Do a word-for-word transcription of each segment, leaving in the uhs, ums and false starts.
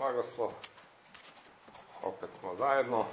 blagoslov. Opet smo zajedno.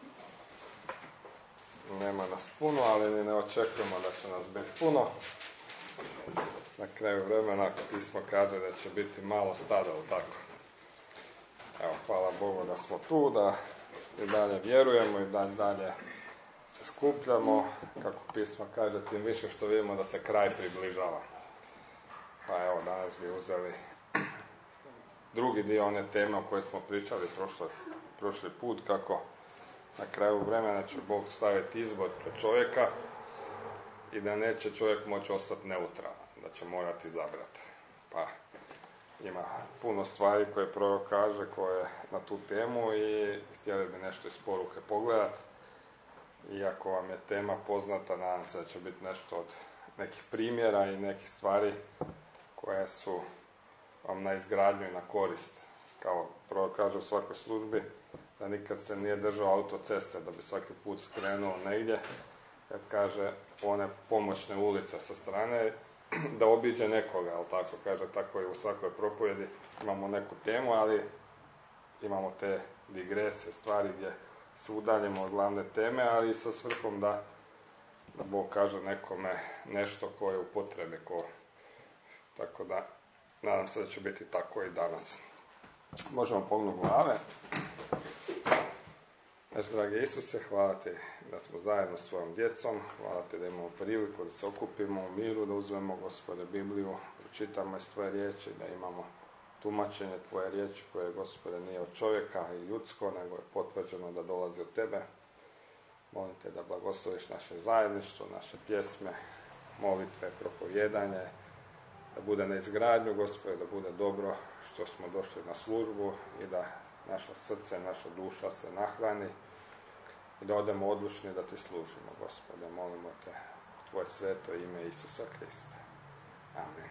Nema nas puno, ali ni ne očekujemo da će nas biti puno. Na kraju vremena pismo kaže da će biti malo stada, ili tako. Evo, hvala Bogu da smo tu, da i dalje vjerujemo i da dalje se skupljamo. Kako pismo kaže, tim više što vidimo da se kraj približava. Pa evo, danas bi uzeli drugi dio one teme o kojoj smo pričali prošli, prošli put, kako na kraju vremena će Bog staviti izbor pred čovjeka i da neće čovjek moći ostati neutralan, da će morati izabrati. Pa ima puno stvari koje prorok kaže koje na tu temu i htjeli bi nešto iz poruke pogledati. Iako vam je tema poznata, nadam se da će biti nešto od nekih primjera i nekih stvari koje su vam na izgradnju i na korist. Kao prorok kaže u svakoj službi, da nikad se nije držao autoceste da bi svaki put skrenuo negdje, kad kaže one pomoćne ulice sa strane, da obiđe nekoga, ali tako kaže, tako i u svakoj propovjedi imamo neku temu, ali imamo te digresije, stvari gdje se udaljimo od glavne teme, ali i sa svrhom da, da Bog kaže nekome nešto koje je u potrebi. Ko... Tako da, nadam se da će biti tako i danas. Možemo pognuti glave. Naš dragi Isuse, hvala ti da smo zajedno s tvojom djecom, hvala ti da imamo priliku da se okupimo u miru, da uzmemo, Gospode, Bibliju, pročitamo iz tvoje riječi, da imamo tumačenje tvoje riječi koje, Gospode, nije od čovjeka i ljudsko, nego je potvrđeno da dolazi od tebe. Molim te da blagosloviš naše zajedništvo, naše pjesme, molitve, propovjedanje, da bude na izgradnju, Gospode, da bude dobro što smo došli na službu i da naša srce, naša duša se nahrani i da odemo odlučni da ti služimo, Gospode. Molimo te u tvoje sveto ime Isusa Krista. Amen.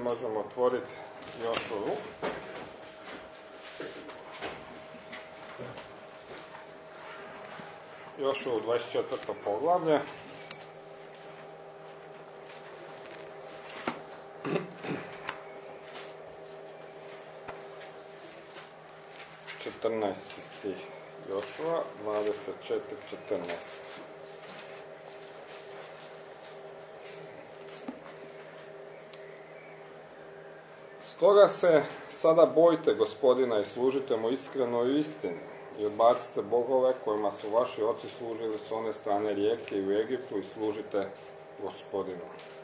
možemo otvoriti Jošovu. Jošovu dvadeset četvrto poglavlje. četrnaesti stih. Jošova dvadeset četiri četrnaest. Stoga se sada bojte Gospodina i služite mu iskreno i istini i odbacite bogove kojima su vaši oci služili s one strane rijeke i u Egiptu i služite Gospodinu.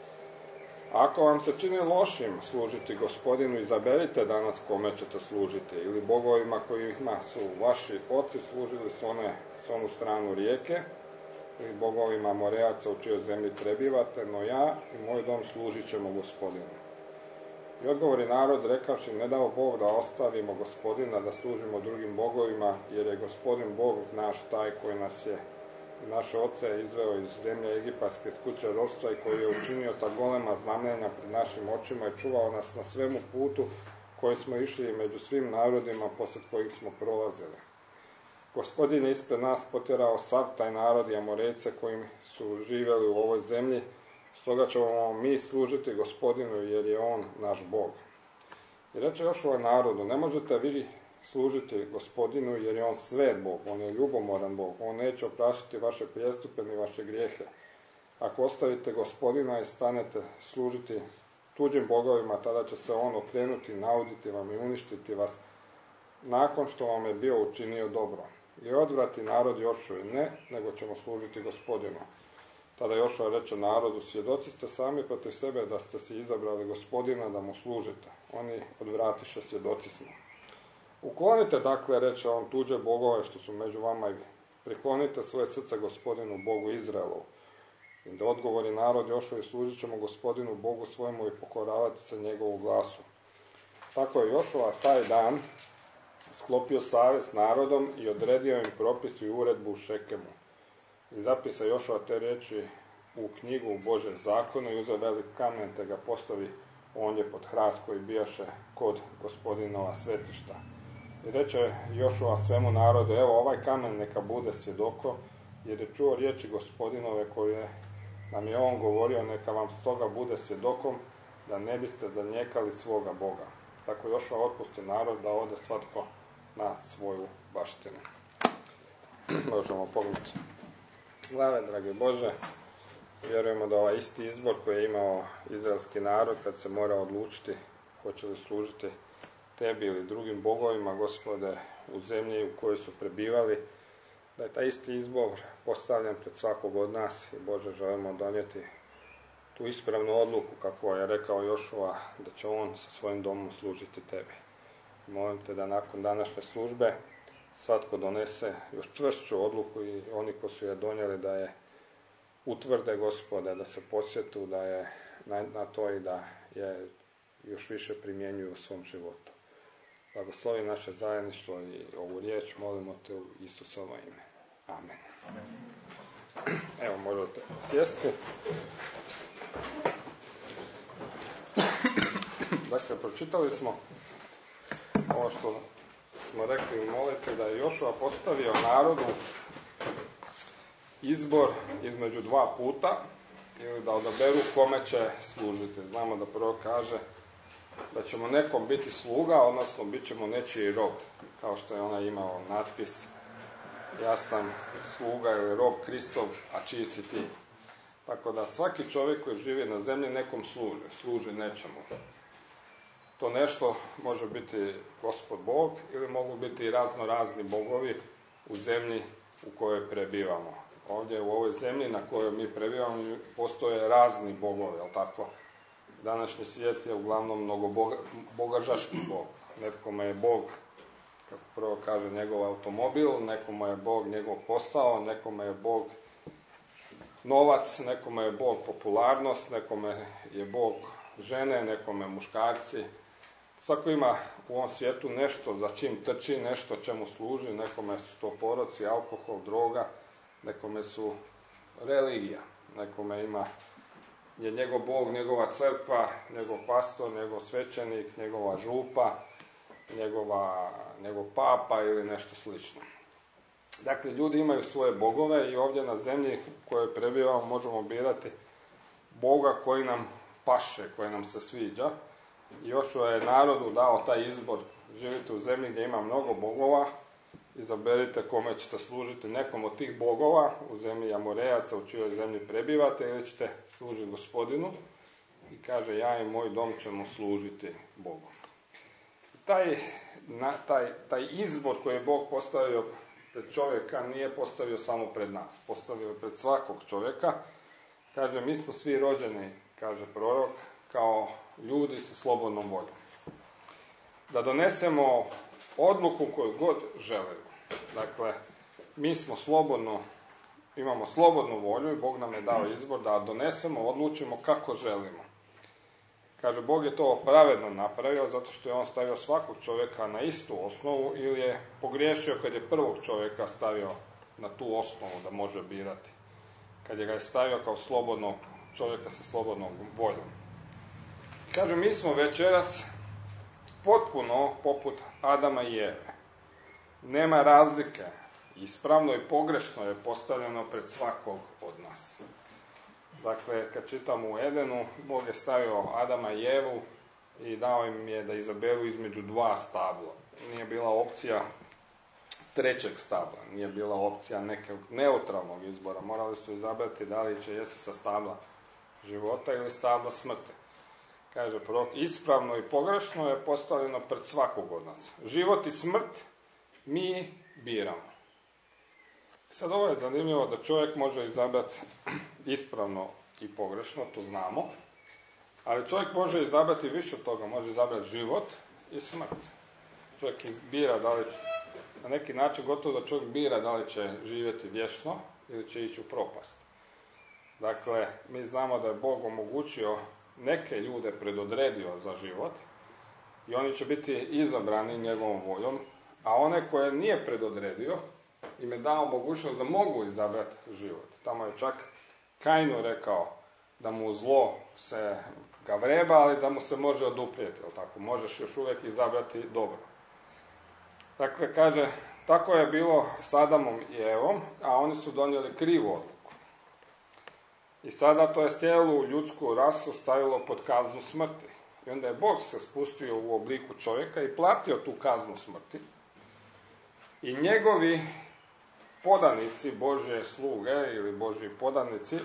Ako vam se čini lošim služiti Gospodinu, izaberite danas kome ćete služiti, ili bogovima kojima su vaši oci služili s, one, s onu stranu rijeke, ili bogovima Morejaca u čijoj zemlji prebivate, no ja i moj dom služit ćemo Gospodinu. I odgovori narod, rekavši, ne dao Bog da ostavimo Gospodina, da služimo drugim bogovima, jer je Gospodin Bog naš taj koji nas je naše oce izveo iz zemlje egipatske s kuće ropstva i koji je učinio ta golema znamenja pred našim očima i čuvao nas na svemu putu koji smo išli među svim narodima posled kojih smo prolazili. Gospodin je ispred nas potjerao sav taj narod i Amorejce koji su živjeli u ovoj zemlji, stoga ćemo mi služiti Gospodinu jer je on naš Bog. I reče još ovaj narodu, ne možete vi služiti Gospodinu jer je on svet Bog, on je ljubomoran Bog, on neće opraštati vaše prijestupe ni vaše grijehe. Ako ostavite Gospodina i stanete služiti tuđim bogovima, tada će se on okrenuti, nauditi vam i uništiti vas nakon što vam je bio učinio dobro. I odvrati narod Jošuvi, ne, nego ćemo služiti Gospodinu. Tada Jošua reče narodu, svjedoci ste sami protiv sebe da ste si izabrali Gospodina da mu služite. Oni odvratiše, svjedoci smo. Uklonite, dakle, reče on, tuđe bogove što su među vama i priklonite svoje srce Gospodinu Bogu Izraelu. I da odgovori narod Jošua i služit ćemo Gospodinu Bogu svojemu i pokoravati se njegovu glasu. Tako je Jošua taj dan sklopio savez s narodom i odredio im propis i uredbu u Šekemu. I zapisa Jošua te riječi u knjigu u Božjem zakonu i uzeo velik kamen te ga postavi ondje pod hrast koji bijaše kod Gospodinova svetišta. I reče Jošua svemu narodu, evo ovaj kamen neka bude svjedoko, jer je čuo riječi Gospodinove koje nam je on govorio, neka vam stoga bude svjedokom, da ne biste zanijekali svoga Boga. Tako Jošua otpusti narod da ode svatko na svoju baštinu. Možemo pogledati glave, dragi Bože. Vjerujemo da ovaj isti izbor koji je imao izraelski narod kad se mora odlučiti hoće li služiti tebi ili drugim bogovima, Gospode, u zemlji u kojoj su prebivali, da je taj isti izbor postavljen pred svakog od nas i Bože, želimo donijeti tu ispravnu odluku, kako je rekao Jošua, da će on sa svojim domom služiti tebi. Molim te da nakon današnje službe svatko donese još čvršću odluku i oni koji su je donijeli da je utvrde, Gospode, da se podsjetu da je na, na to i da je još više primjenjuju u svom životu. Blagoslovi naše zajedništvo i ovu riječ, molimo te u Isusovo ime. Amen. Amen. Evo, možete sjesti. Dakle, pročitali smo ovo što smo rekli u molitvi, da je Jošua postavio narodu izbor između dva puta ili da odaberu kome će služiti. Znamo da prvo kaže da ćemo nekom biti sluga, odnosno bit ćemo nečiji rob, kao što je ona imao natpis ja sam sluga ili rob Kristov, a čiji si ti. Tako da svaki čovjek koji živi na zemlji nekom služi, služi nečemu. To nešto može biti Gospod Bog ili mogu biti razno razni bogovi u zemlji u kojoj prebivamo. Ovdje u ovoj zemlji na kojoj mi prebivamo postoje razni bogovi, jel tako? Današnji svijet je uglavnom mnogobogažaški bog. Nekome je bog, kako prvo kaže, njegov automobil, nekome je bog njegov posao, nekome je bog novac, nekome je bog popularnost, nekome je bog žene, nekome muškarci. Svako ima u ovom svijetu nešto za čim trči, nešto čemu služi, nekome su to poroci, alkohol, droga, nekome su religija, nekome ima je njegov Bog, njegova crkva, njegov pastor, njegov svećenik, njegova župa, njegova, njegov papa ili nešto slično. Dakle, ljudi imaju svoje bogove i ovdje na zemlji u kojoj prebivamo možemo birati Boga koji nam paše, koji nam se sviđa. I Jošua je narodu dao taj izbor. Živite u zemlji gdje ima mnogo bogova, izaberite kome ćete služiti, nekom od tih bogova u zemlji Amorejaca u čijoj zemlji prebivate, ili ćete služiti Gospodinu. I kaže, ja i moj dom ćemo služiti Bogu. Taj, na, taj, taj izbor koji je Bog postavio pred čovjeka nije postavio samo pred nas, postavio je pred svakog čovjeka. Kaže, mi smo svi rođeni, kaže prorok, kao ljudi sa slobodnom voljom. Da donesemo odluku koju god želimo. Dakle, mi smo slobodno, imamo slobodnu volju i Bog nam je dao izbor da donesemo, odlučimo kako želimo. Kaže, Bog je to pravedno napravio zato što je on stavio svakog čovjeka na istu osnovu ili je pogriješio kad je prvog čovjeka stavio na tu osnovu da može birati. Kad je ga je stavio kao slobodnog čovjeka sa slobodnom voljom. Kaže, mi smo večeras potpuno poput Adama i Eve. Nema razlike. Ispravno i pogrešno je postavljeno pred svakog od nas. Dakle, kad čitamo u Edenu, Bog je stavio Adama i Evu i dao im je da izaberu između dva stabla. Nije bila opcija trećeg stabla, nije bila opcija nekog neutralnog izbora. Morali su izabrati da li će jesti sa stabla života ili stabla smrti. Kaže prorok, ispravno i pogrešno je postavljeno pred svakog od nas. Život i smrt mi biramo. Sad ovo je zanimljivo da čovjek može izabrati ispravno i pogrešno, to znamo, ali čovjek može izabrati više od toga, može izabrati život i smrt. Čovjek bira da li će, na neki način gotovo da čovjek bira da li će živjeti vječno ili će ići u propast. Dakle, mi znamo da je Bog omogućio neke ljude predodredio za život i oni će biti izabrani njegovom voljom, a one koje nije predodredio im je dao mogućnost da mogu izabrati život. Tamo je čak Kainu rekao da mu zlo se ga vreba, ali da mu se može oduprijeti, jel tako? Možeš još uvijek izabrati dobro. Dakle, kaže, tako je bilo s Adamom i Evom, a oni su donijeli krivu odluku. I sada to je cijelu ljudsku rasu stavilo pod kaznu smrti. I onda je Bog se spustio u obliku čovjeka i platio tu kaznu smrti. I njegovi podanici, Božje sluge ili Božji podanici,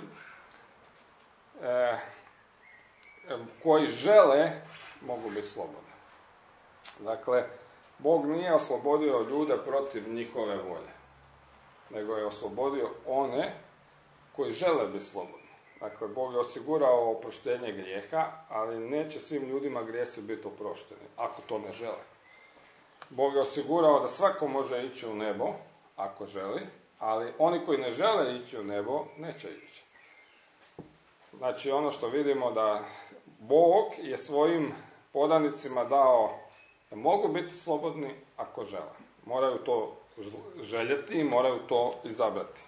e, koji žele, mogu biti slobodni. Dakle, Bog nije oslobodio ljude protiv njihove volje, nego je oslobodio one koji žele biti slobodni. Dakle, Bog je osigurao oproštenje grijeha, ali neće svim ljudima grijesi biti oprošteni, ako to ne žele. Bog je osigurao da svako može ići u nebo, ako želi, ali oni koji ne žele ići u nebo, neće ići. Znači, ono što vidimo da Bog je svojim podanicima dao da mogu biti slobodni ako žele. Moraju to željeti i moraju to izabrati.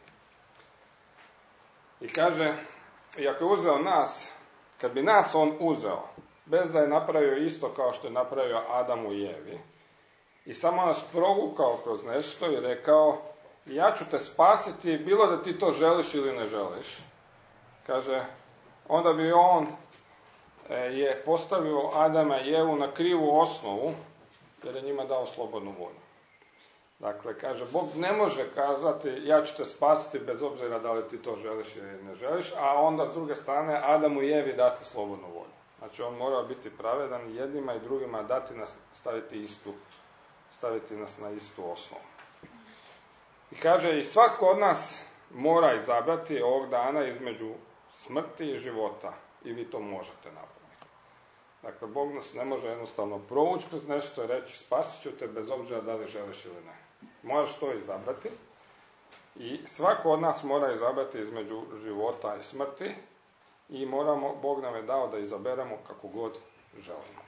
I kaže, i ako je uzeo nas, kad bi nas on uzeo, bez da je napravio isto kao što je napravio Adamu i Evi, i samo nas provukao kroz nešto i rekao, ja ću te spasiti, bilo da ti to želiš ili ne želiš. Kaže, onda bi on e, je postavio Adama i Evu na krivu osnovu, jer je njima dao slobodnu volju. Dakle, kaže, Bog ne može kazati, ja ću te spasiti bez obzira da li ti to želiš ili ne želiš, a onda s druge strane Adamu i Evi dati slobodnu volju. Znači, on mora biti pravedan i jednima i drugima dati nas, staviti istu, staviti nas na istu osnovu. I kaže, i svatko od nas mora izabrati ovog dana između smrti i života. I vi to možete napraviti. Dakle, Bog nas ne može jednostavno provući kroz nešto i reći, spasit ću te bez obzira da li želiš ili ne. Moraš to izabrati. I svako od nas mora izabrati između života i smrti. I moramo, Bog nam je dao da izaberemo kako god želimo.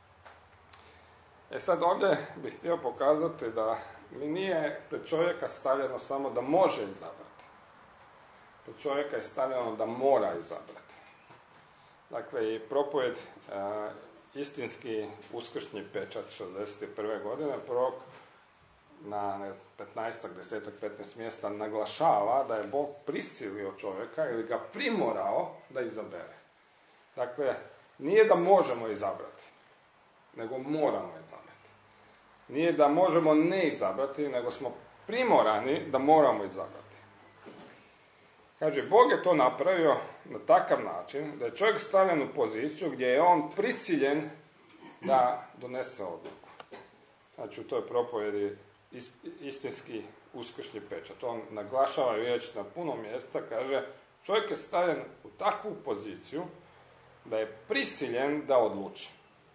E sad ovdje bih htio pokazati da mi nije pred čovjeka stavljeno samo da može izabrati. Pred čovjeka je stavljeno da mora izabrati. Dakle, i propovjed uh, istinski uskršnji pečat šezdeset prve godine, prorok na ne znam, petnaest, deset, petnaest mjesta naglašava da je Bog prisilio čovjeka ili ga primorao da izabere. Dakle, nije da možemo izabrati, nego moramo izabrati. Nije da možemo ne izabrati, nego smo primorani da moramo izabrati. Kaže, Bog je to napravio na takav način da je čovjek stavljen u poziciju gdje je on prisiljen da donese odluku. Znači, u toj propovjedi istinski uskršnji pečat. On naglašava već na puno mjesta, kaže, čovjek je stavljen u takvu poziciju da je prisiljen da odluči.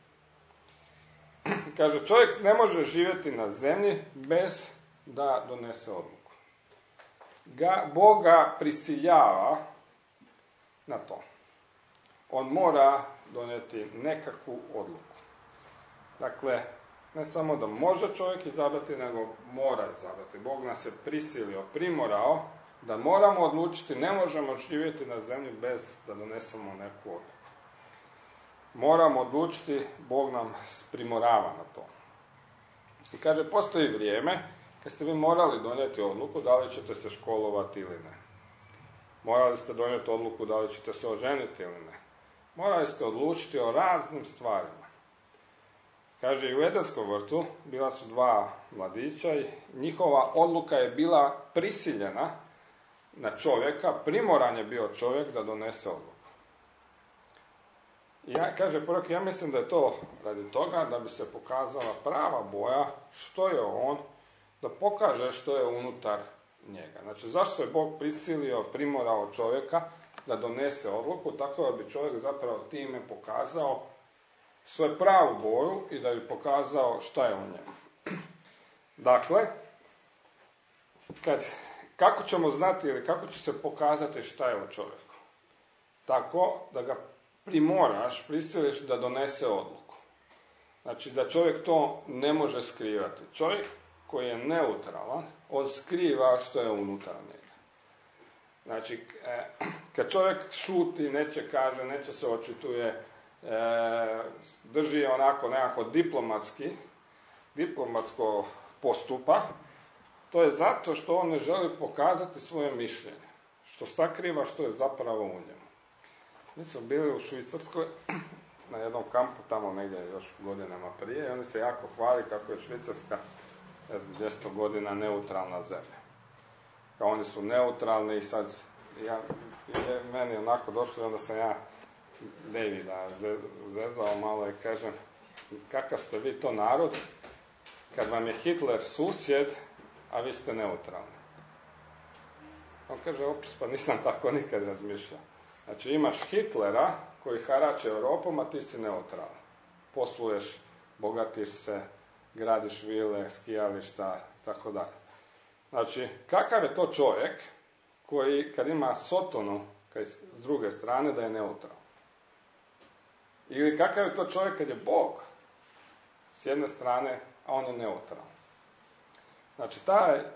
Kaže, čovjek ne može živjeti na zemlji bez da donese odluku. Ga, Bog ga prisiljava na to. On mora donijeti nekakvu odluku. Dakle, ne samo da može čovjek izabrati, nego mora izabrati. Bog nas je prisilio, primorao da moramo odlučiti, ne možemo živjeti na zemlji bez da donesemo neku odluku. Moramo odlučiti, Bog nam primorava na to. I kaže, postoji vrijeme kad ste vi morali donijeti odluku da li ćete se školovati ili ne. Morali ste donijeti odluku da li ćete se oženiti ili ne. Morali ste odlučiti o raznim stvarima. Kaže, i u Edenskom vrtu bila su dva mladića i njihova odluka je bila prisiljena na čovjeka, primoran je bio čovjek da donese odluku. I ja, kaže prorok, ja mislim da je to radi toga da bi se pokazala prava boja što je on, da pokaže što je unutar njega. Znači, zašto je Bog prisilio, primorao čovjeka da donese odluku, tako da bi čovjek zapravo time pokazao svoju pravu boju i da bi pokazao šta je u njemu. Dakle, kad, kako ćemo znati ili kako će se pokazati šta je u čovjeku? Tako da ga primoraš, prisiliš da donese odluku. Znači, da čovjek to ne može skrivati. Čovjek koji je neutralan, on skriva što je unutar njega. Znači, kad čovjek šuti, neće kaže, neće se očituje, E, drži onako nekako diplomatski, diplomatsko postupa, to je zato što on ne želi pokazati svoje mišljenje, što sakriva što je zapravo u njemu. Mi smo bili u Švicarskoj, na jednom kampu, tamo negdje još godinama prije, i oni se jako hvali kako je Švicarska, ne znam, dvjesto godina neutralna zemlja. Kao oni su neutralni i sad, ja, je meni onako došlo, onda sam ja Davida zezao malo i kažem, kakav ste vi to narod kad vam je Hitler susjed, a vi ste neutralni. On kaže, opis, pa nisam tako nikad razmišljao. Znači, imaš Hitlera koji harače Europom, a ti si neutralan. Posluješ, bogatiš se, gradiš vile, skijališta, tako dalje. Znači, kakav je to čovjek koji, kad ima Sotonu s druge strane, da je neutralan? Ili kakav je to čovjek kad je Bog s jedne strane, a on je neutralan? Znači, taj, e,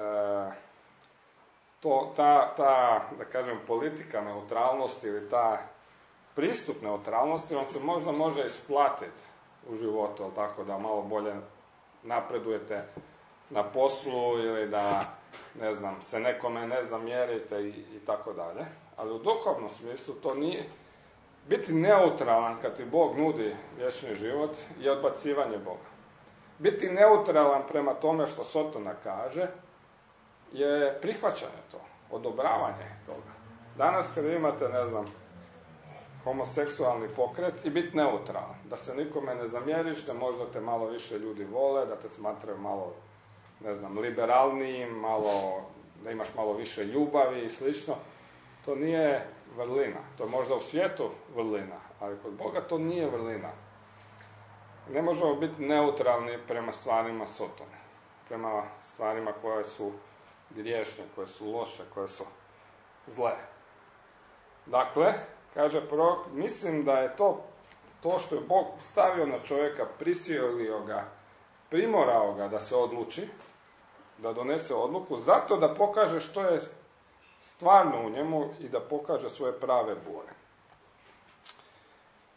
to, ta, ta, da kažem, politika neutralnosti ili ta pristup neutralnosti, on se možda može isplatiti u životu, ali tako da malo bolje napredujete na poslu ili da, ne znam, se nekome ne zamjerite i, i tako dalje. Ali u duhovnom smislu to nije. Biti neutralan kad ti Bog nudi vječni život je odbacivanje Boga. Biti neutralan prema tome što Sotona kaže je prihvaćanje to, odobravanje toga. Danas kad imate, ne znam, homoseksualni pokret i biti neutralan, da se nikome ne zamjeriš, da možda te malo više ljudi vole, da te smatraju malo, ne znam, liberalnijim, malo, da imaš malo više ljubavi i slično, to nije vrlina. To je možda u svijetu vrlina, ali kod Boga to nije vrlina. Ne možemo biti neutralni prema stvarima Sotone, prema stvarima koje su griješne, koje su loše, koje su zle. Dakle, kaže prorok, mislim da je to, to što je Bog stavio na čovjeka, prisilio ga, primorao ga da se odluči, da donese odluku, zato da pokaže što je stvarno u njemu i da pokaže svoje prave boje.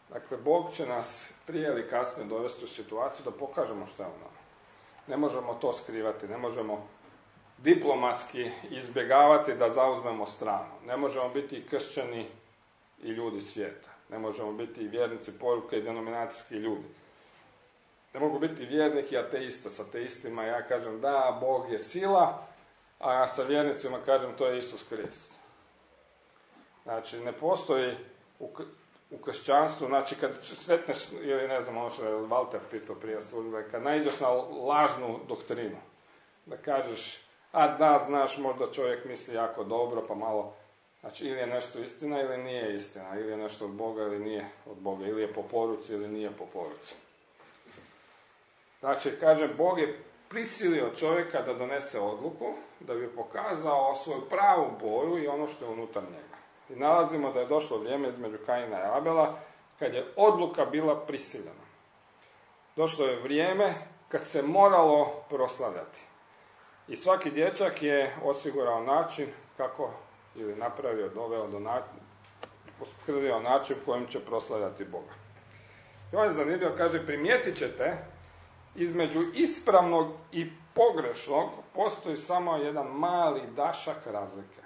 Dakle, Bog će nas prije ili kasnije dovesti u situaciju da pokažemo šta je u nama. Ne možemo to skrivati, ne možemo diplomatski izbjegavati da zauzmemo stranu. Ne možemo biti i kršćani i ljudi svijeta. Ne možemo biti i vjernici poruke i denominacijski ljudi. Ne mogu biti vjernik i ateista. S ateistima ja kažem da, Bog je sila, a ja sa vjernicima kažem to je Isus Krist. Znači, ne postoji u, u kršćanstvu, znači kad sretneš, ili ne znam, ono što je Walter pitao prije službe, kad naiđeš na lažnu doktrinu, da kažeš, a da, znaš, možda čovjek misli jako dobro, pa malo, znači ili je nešto istina ili nije istina, ili je nešto od Boga ili nije od Boga, ili je po poruci ili nije po poruci. Znači, kaže, Bog je prisilio čovjeka da donese odluku, da bi pokazao svoju pravu boju i ono što je unutar njega. I nalazimo da je došlo vrijeme između Kaina i Abela, kad je odluka bila prisiljena. Došlo je vrijeme kad se moralo proslavljati. I svaki dječak je osigurao način kako, ili napravio, doveo do način, poskrvio način kojim će proslavljati Boga. I ovo je zanimljivo, kaže, primijetit ćete, između ispravnog i pogrešnog postoji samo jedan mali dašak razlike.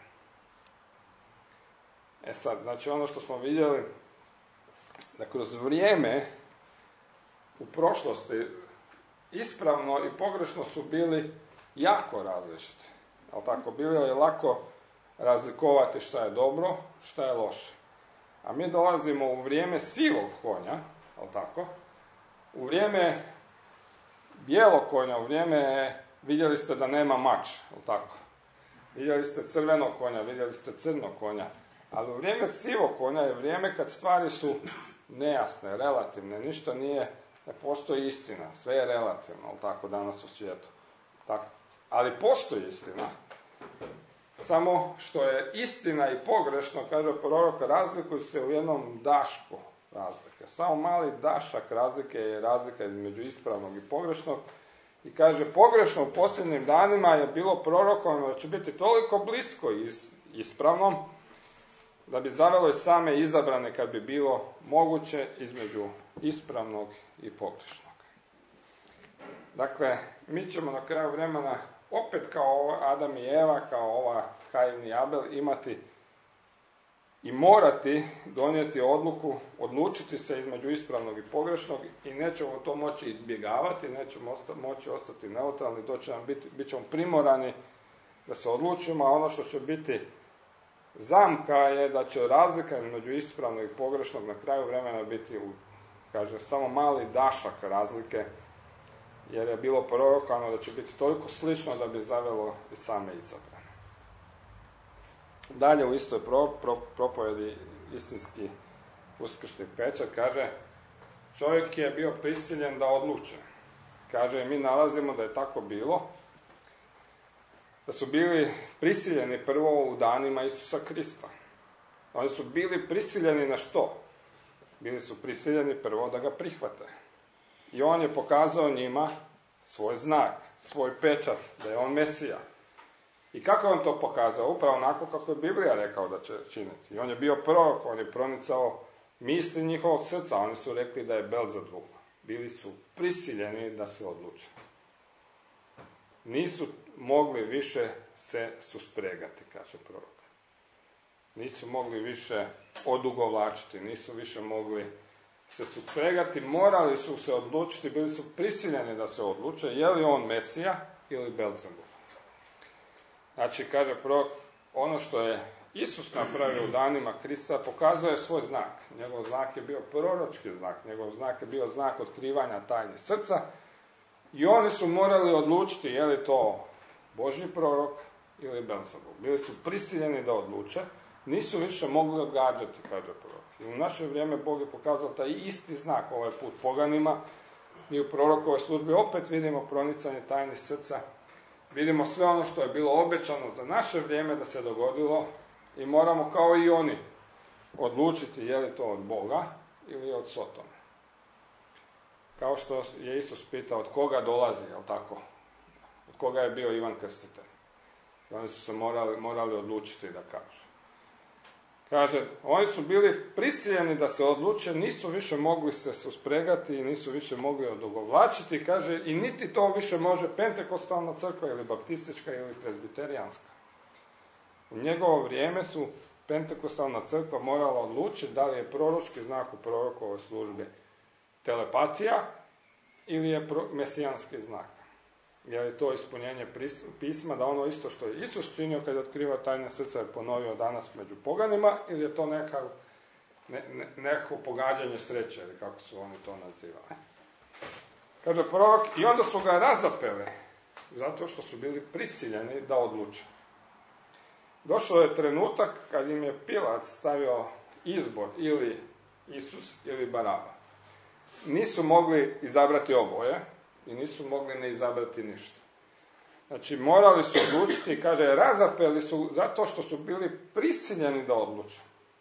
E sad, znači ono što smo vidjeli, da kroz vrijeme u prošlosti ispravno i pogrešno su bili jako različiti. Ali tako, bilo je lako razlikovati šta je dobro, šta je loše. A mi dolazimo u vrijeme sivog konja, ali tako, u vrijeme bijelog konja, u vrijeme, vidjeli ste da nema mač, ali tako. Vidjeli ste crvenog konja, vidjeli ste crnog konja. Ali u vrijeme sivog konja je vrijeme kad stvari su nejasne, relativne, ništa nije, ne postoji istina, sve je relativno, ali tako, danas u svijetu. Tako. Ali postoji istina, samo što je istina i pogrešno, kaže prorok, razlikuju se u jednom dašku razlike. Samo mali dašak razlike je razlika između ispravnog i pogrešnog. I kaže, pogrešno u posljednjim danima je bilo prorokovano da će biti toliko blisko ispravnom, da bi zavelo i same izabrane kad bi bilo moguće između ispravnog i pogrešnog. Dakle, mi ćemo na kraju vremena opet kao Adam i Eva, kao ova Kain i Abel, imati i morati donijeti odluku, odlučiti se između ispravnog i pogrešnog i nećemo to moći izbjegavati, nećemo osta, moći ostati neutralni, doći nam biti, bit ćemo primorani da se odlučimo, a ono što će biti zamka je da će razlika između ispravnog i pogrešnog na kraju vremena biti, u, kaže, samo mali dašak razlike, jer je bilo prorokano da će biti toliko slično da bi zavelo i same izabrane. Dalje u istoj pro, pro, propovjedi istinski uskršnji pečat kaže, čovjek je bio prisiljen da odluče. Kaže, mi nalazimo da je tako bilo, da su bili prisiljeni prvo u danima Isusa Krista. Oni su bili prisiljeni na što? Bili su prisiljeni prvo da ga prihvate. I on je pokazao njima svoj znak, svoj pečat, da je on Mesija. I kako je on to pokazao? Upravo onako kako je Biblija rekao da će činiti. I on je bio prorok, on je pronicao misli njihovog srca. Oni su rekli da je Belzebul. Bili su prisiljeni da se odluče. Nisu mogli više se suspregati, kaže prorok. Nisu mogli više odugovlačiti, nisu više mogli se suspregati, morali su se odlučiti, bili su prisiljeni da se odluče, je li on Mesija ili Belzebul. Znači, kaže prorok, ono što je Isus napravio u danima Krista, pokazuje svoj znak. Njegov znak je bio proročki znak, njegov znak je bio znak otkrivanja tajni srca i oni su morali odlučiti je li to Božji prorok ili Belzebul. Bili su prisiljeni da odluče, nisu više mogli odgađati, kaže prorok. I u naše vrijeme Bog je pokazao taj isti znak, ovaj put poganima. Mi u prorokovoj službi opet vidimo pronicanje tajnih srca. Vidimo sve ono što je bilo obećano za naše vrijeme da se dogodilo i moramo kao i oni odlučiti je li to od Boga ili od Sotona. Kao što je Isus pitao od koga dolazi, jel tako? Od koga je bio Ivan Krstitelj. I oni su se morali, morali odlučiti da kažu. Kaže, oni su bili prisiljeni da se odluče, nisu više mogli se suspregati i nisu više mogli odugovlačiti, kaže, i niti to više može pentekostalna crkva ili baptistička ili prezbiterijanska. U njegovo vrijeme su pentekostalna crkva morala odlučiti da li je proročki znak u prorokovoj službi telepatija ili je mesijanski znak. Je li to ispunjenje pisma, da ono isto što je Isus činio kad je otkrivao tajne srca je ponovio danas među poganima, ili je to neka, ne, ne, neko pogađanje sreće, ili kako su oni to nazivali. Kaže prorok, i onda su ga razapeli, zato što su bili prisiljeni da odluče. Došao je trenutak kad im je Pilat stavio izbor ili Isus ili Baraba. Nisu mogli izabrati oboje i nisu mogli ne izabrati ništa. Znači, morali su odlučiti, kaže, razapeli su zato što su bili prisiljeni da odluče.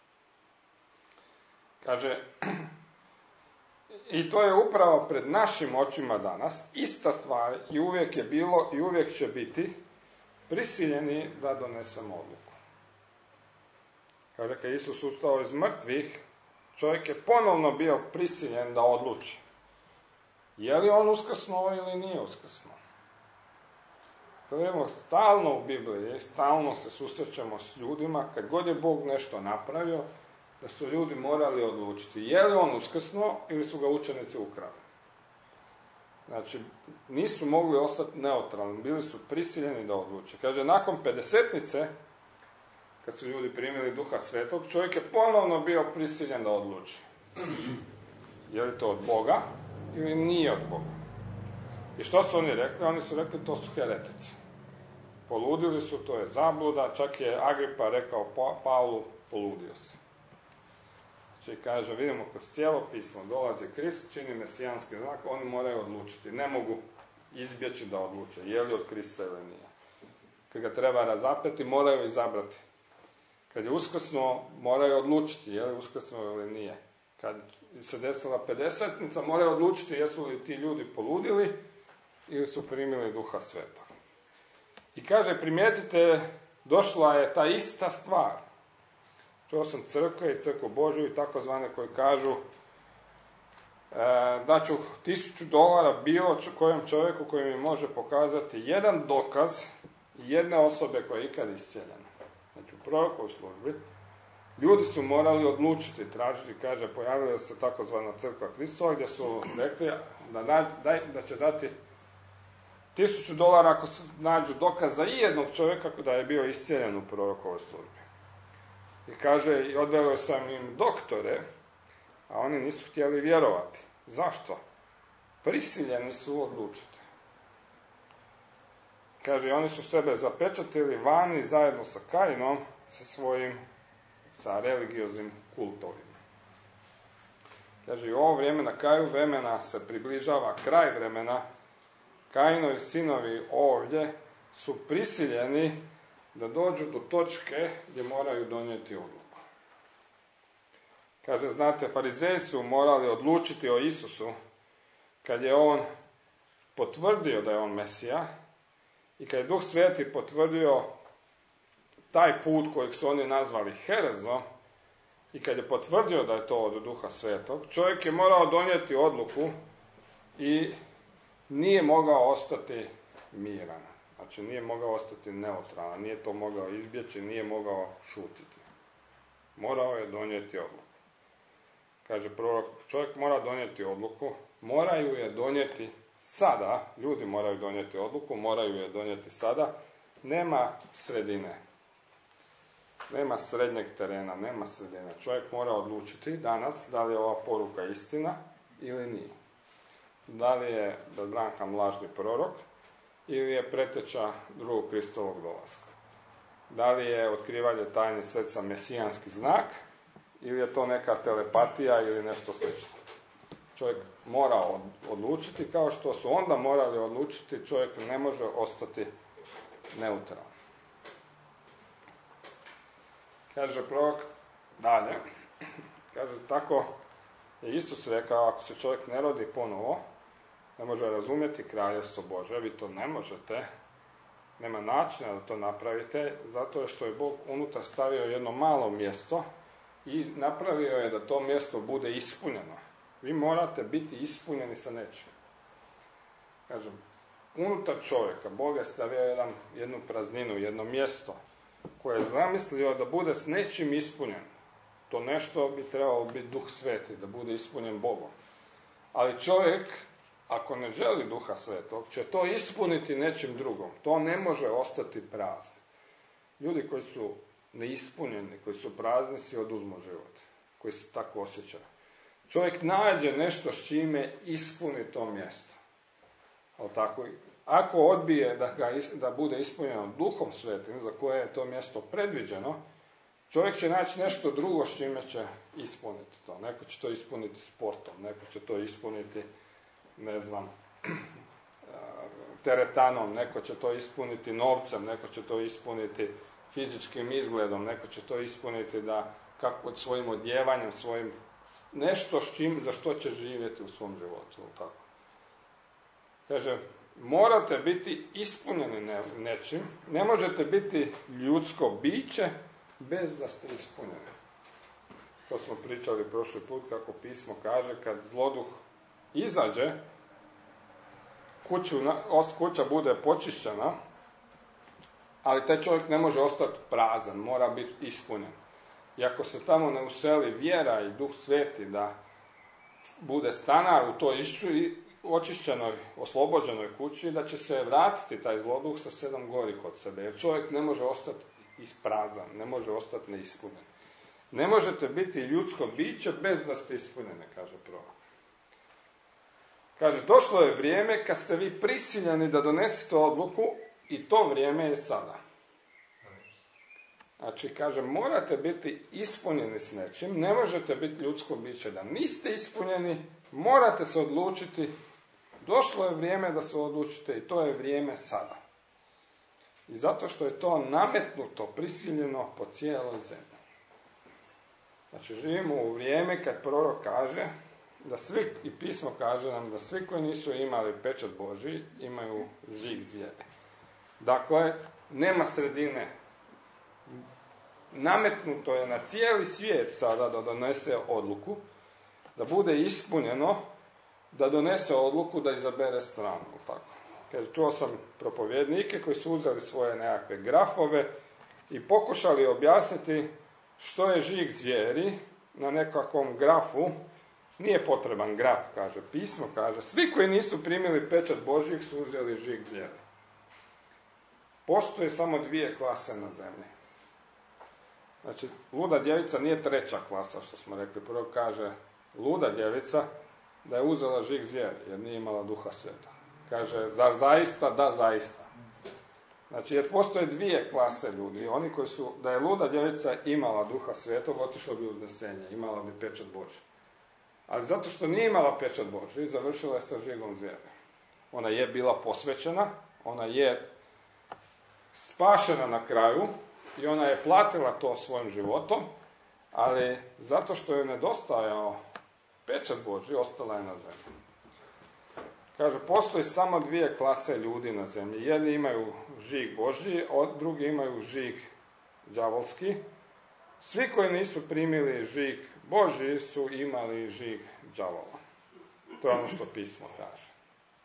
Kaže, i to je upravo pred našim očima danas, ista stvar i uvijek je bilo i uvijek će biti prisiljeni da donesemo odluku. Kaže, kad je Isus ustao iz mrtvih, čovjek je ponovno bio prisiljen da odluči. Je li on uskrsnuo ili nije uskrsnuo? Gledamo, stalno u Bibliji, stalno se susrećemo s ljudima, kad god je Bog nešto napravio, da su ljudi morali odlučiti. Je li on uskrsnuo ili su ga učenici ukrali? Znači, nisu mogli ostati neutralni, bili su prisiljeni da odluče. Kaže, nakon pedesetnice, kad su ljudi primili Duha Svetog, čovjek je ponovno bio prisiljen da odluči. Je li to od Boga ili nije od Boga? I što su oni rekli? Oni su rekli, to su heretici. Poludili su, to je zabluda, čak je Agripa rekao pa, Pavlu, poludio se. Znači, kaže, vidimo, kroz cijelo pismo dolazi Krist, čini mesijanski znak, oni moraju odlučiti. Ne mogu izbjeći da odluče, je li od Krista ili nije. Kad ga treba razapeti, moraju izabrati. Kad je uskrsnuo, moraju odlučiti, je li uskrsnuo ili nije. Kad se desila pedesetnica, moraju odlučiti jesu li ti ljudi poludili ili su primili Duha Svetog. I kaže, primijetite, došla je ta ista stvar. Čuo sam crkve i crkvu Božju i takozvane koji kažu e, da ću tisuću dolara bilo kojem čovjeku koji mi može pokazati jedan dokaz jedne osobe koja je ikad iscijeljena. Znači, u prorokovoj službi ljudi su morali odlučiti, tražiti, kaže, pojavila se takozvana crkva Kristova, gdje su rekli da, da, da će dati tisuću dolara ako se nađu dokaz za jednog čovjeka da je bio iscijeljen u prorokovoj službi. I kaže, i odveo sam im doktore, a oni nisu htjeli vjerovati. Zašto? Prisiljeni su odlučiti. Kaže, oni su sebe zapečatili vani zajedno sa Kainom, sa svojim, sa religioznim kultovima. Kaže, i u ovo vrijeme, na kraju vremena se približava kraj vremena, Kainovi sinovi ovdje su prisiljeni da dođu do točke gdje moraju donijeti odluku. Kaže, znate, farizeji su morali odlučiti o Isusu kad je on potvrdio da je on Mesija i kad je Duh Sveti potvrdio taj put kojeg su oni nazvali herezom i kad je potvrdio da je to od Duha Svetog, čovjek je morao donijeti odluku i nije mogao ostati miran. Znači, nije mogao ostati neutralan, nije to mogao izbjeći, nije mogao šutiti. Morao je donijeti odluku. Kaže prorok, čovjek mora donijeti odluku, moraju je donijeti sada, ljudi moraju donijeti odluku, moraju je donijeti sada, nema sredine. Nema srednjeg terena, nema sredine. Čovjek mora odlučiti danas da li je ova poruka istina ili nije. Da li je da Branham lažni prorok ili je preteča drugog Kristovog dolaska. Da li je otkrivanje tajne srca mesijanski znak ili je to neka telepatija ili nešto slično. Čovjek mora odlučiti kao što su onda morali odlučiti, čovjek ne može ostati neutralan. Kaže prorok dalje, kaže tako je Isus rekao, ako se čovjek ne rodi ponovo, ne može razumjeti kraljevstvo Božje, vi to ne možete, nema načina da to napravite, zato što je Bog unutar stavio jedno malo mjesto i napravio je da to mjesto bude ispunjeno. Vi morate biti ispunjeni sa nečim. Kažem, unutar čovjeka Bog je stavio jedan, jednu prazninu, jedno mjesto koje je zamislio da bude s nečim ispunjen. To nešto bi trebalo biti Duh Sveti, da bude ispunjen Bogom. Ali čovjek, ako ne želi Duha Svetog, će to ispuniti nečim drugom. To ne može ostati prazno. Ljudi koji su neispunjeni, koji su prazni, si oduzmu život. Koji se tako osjećaju. Čovjek nađe nešto s čime ispuni to mjesto. Ali tako, ako odbije da, ga, da bude ispunjeno Duhom Svetim, za koje je to mjesto predviđeno, čovjek će naći nešto drugo s čime će ispuniti to. Neko će to ispuniti sportom, neko će to ispuniti, ne znam, teretanom, neko će to ispuniti novcem, neko će to ispuniti fizičkim izgledom, neko će to ispuniti da, kako, svojim odjevanjem, svojim, nešto s čim, za što će živjeti u svom životu. Tako. Kaže, morate biti ispunjeni ne, nečim, ne možete biti ljudsko biće bez da ste ispunjeni. To smo pričali prošli put, kako pismo kaže, kad zloduh izađe, kuću, kuća bude počišćena, ali taj čovjek ne može ostati prazan, mora biti ispunjen. I ako se tamo ne useli vjera i Duh Sveti da bude stanar u toj očišćenoj, oslobođenoj kući, da će se vratiti taj zloduh sa sedam gorih od sebe. Jer čovjek ne može ostati isprazan, ne može ostati neispunjen. Ne možete biti ljudsko biće bez da ste ispunjeni, kaže prorok. Kaže, došlo je vrijeme kad ste vi prisiljeni da donesete odluku i to vrijeme je sada. Znači, kaže, morate biti ispunjeni s nečim, ne možete biti ljudsko biće da niste ispunjeni, morate se odlučiti, došlo je vrijeme da se odlučite i to je vrijeme sada. I zato što je to nametnuto, prisiljeno po cijeloj zemlji. Znači, živimo u vrijeme kad prorok kaže, da svi, i pismo kaže nam, da svi koji nisu imali pečat Božji, imaju žig zvijeri. Dakle, nema sredine. Nametnuto je na cijeli svijet sada da donese odluku, da bude ispunjeno, da donese odluku da izabere stranu. Tako. Kaže, čuo sam propovjednike koji su uzeli svoje nekakve grafove i pokušali objasniti što je žig zvijeri na nekakvom grafu. Nije potreban graf, kaže pismo, kaže, svi koji nisu primili pečat Božjih su uzeli žig zvijeri. Postoje samo dvije klase na zemlji. Znači, luda djevica nije treća klasa, što smo rekli. Prvo kaže, luda djevica da je uzela žig zvijeri, jer nije imala Duha Sveta. Kaže, zar zaista? Da, zaista. Znači, jer postoje dvije klase ljudi. Oni koji su, da je luda djevica imala Duha Svetog, otišla bi u uznesenje, imala bi pečat Božji. Ali zato što nije imala pečat Božji, završila je sa žigom zvijeri. Ona je bila posvećena, ona je spašena na kraju i ona je platila to svojim životom, ali zato što je nedostajao pečat Božji, ostala je na zemlji. Kaže, postoji samo dvije klase ljudi na zemlji. Jedni imaju žig Božji, drugi imaju žig đavolski. Svi koji nisu primili žig Božji su imali žig đavola. To je ono što pismo kaže.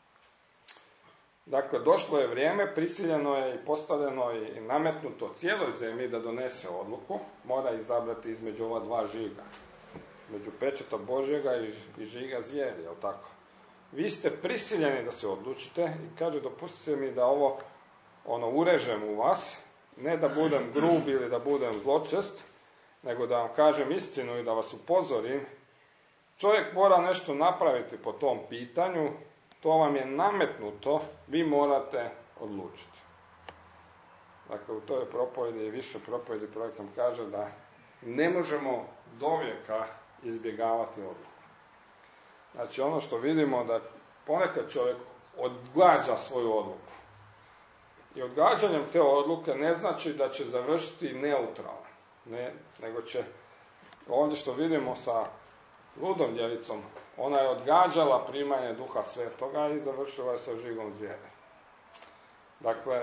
Dakle, došlo je vrijeme, prisiljeno je i postavljeno i nametnuto cijeloj zemlji da donese odluku, mora izabrati između ova dva žiga. Među pečata Božjega i žiga zvijeri, jel tako? Vi ste prisiljeni da se odlučite i kaže, dopustite mi da ovo ono urežem u vas, ne da budem grub ili da budem zločest, nego da vam kažem istinu i da vas upozorim. Čovjek mora nešto napraviti po tom pitanju, to vam je nametnuto, vi morate odlučiti. Dakle, u toj propovjedi i više propovjedi projekt nam kaže da ne možemo dovijeka izbjegavati odluku. Znači, ono što vidimo da ponekad čovjek odgađa svoju odluku. I odgađanjem te odluke ne znači da će završiti neutralno. Ne, nego će, ovdje što vidimo sa ludom djevicom, ona je odgađala primanje Duha Svetoga i završila je sa žigom zvijeri. Dakle,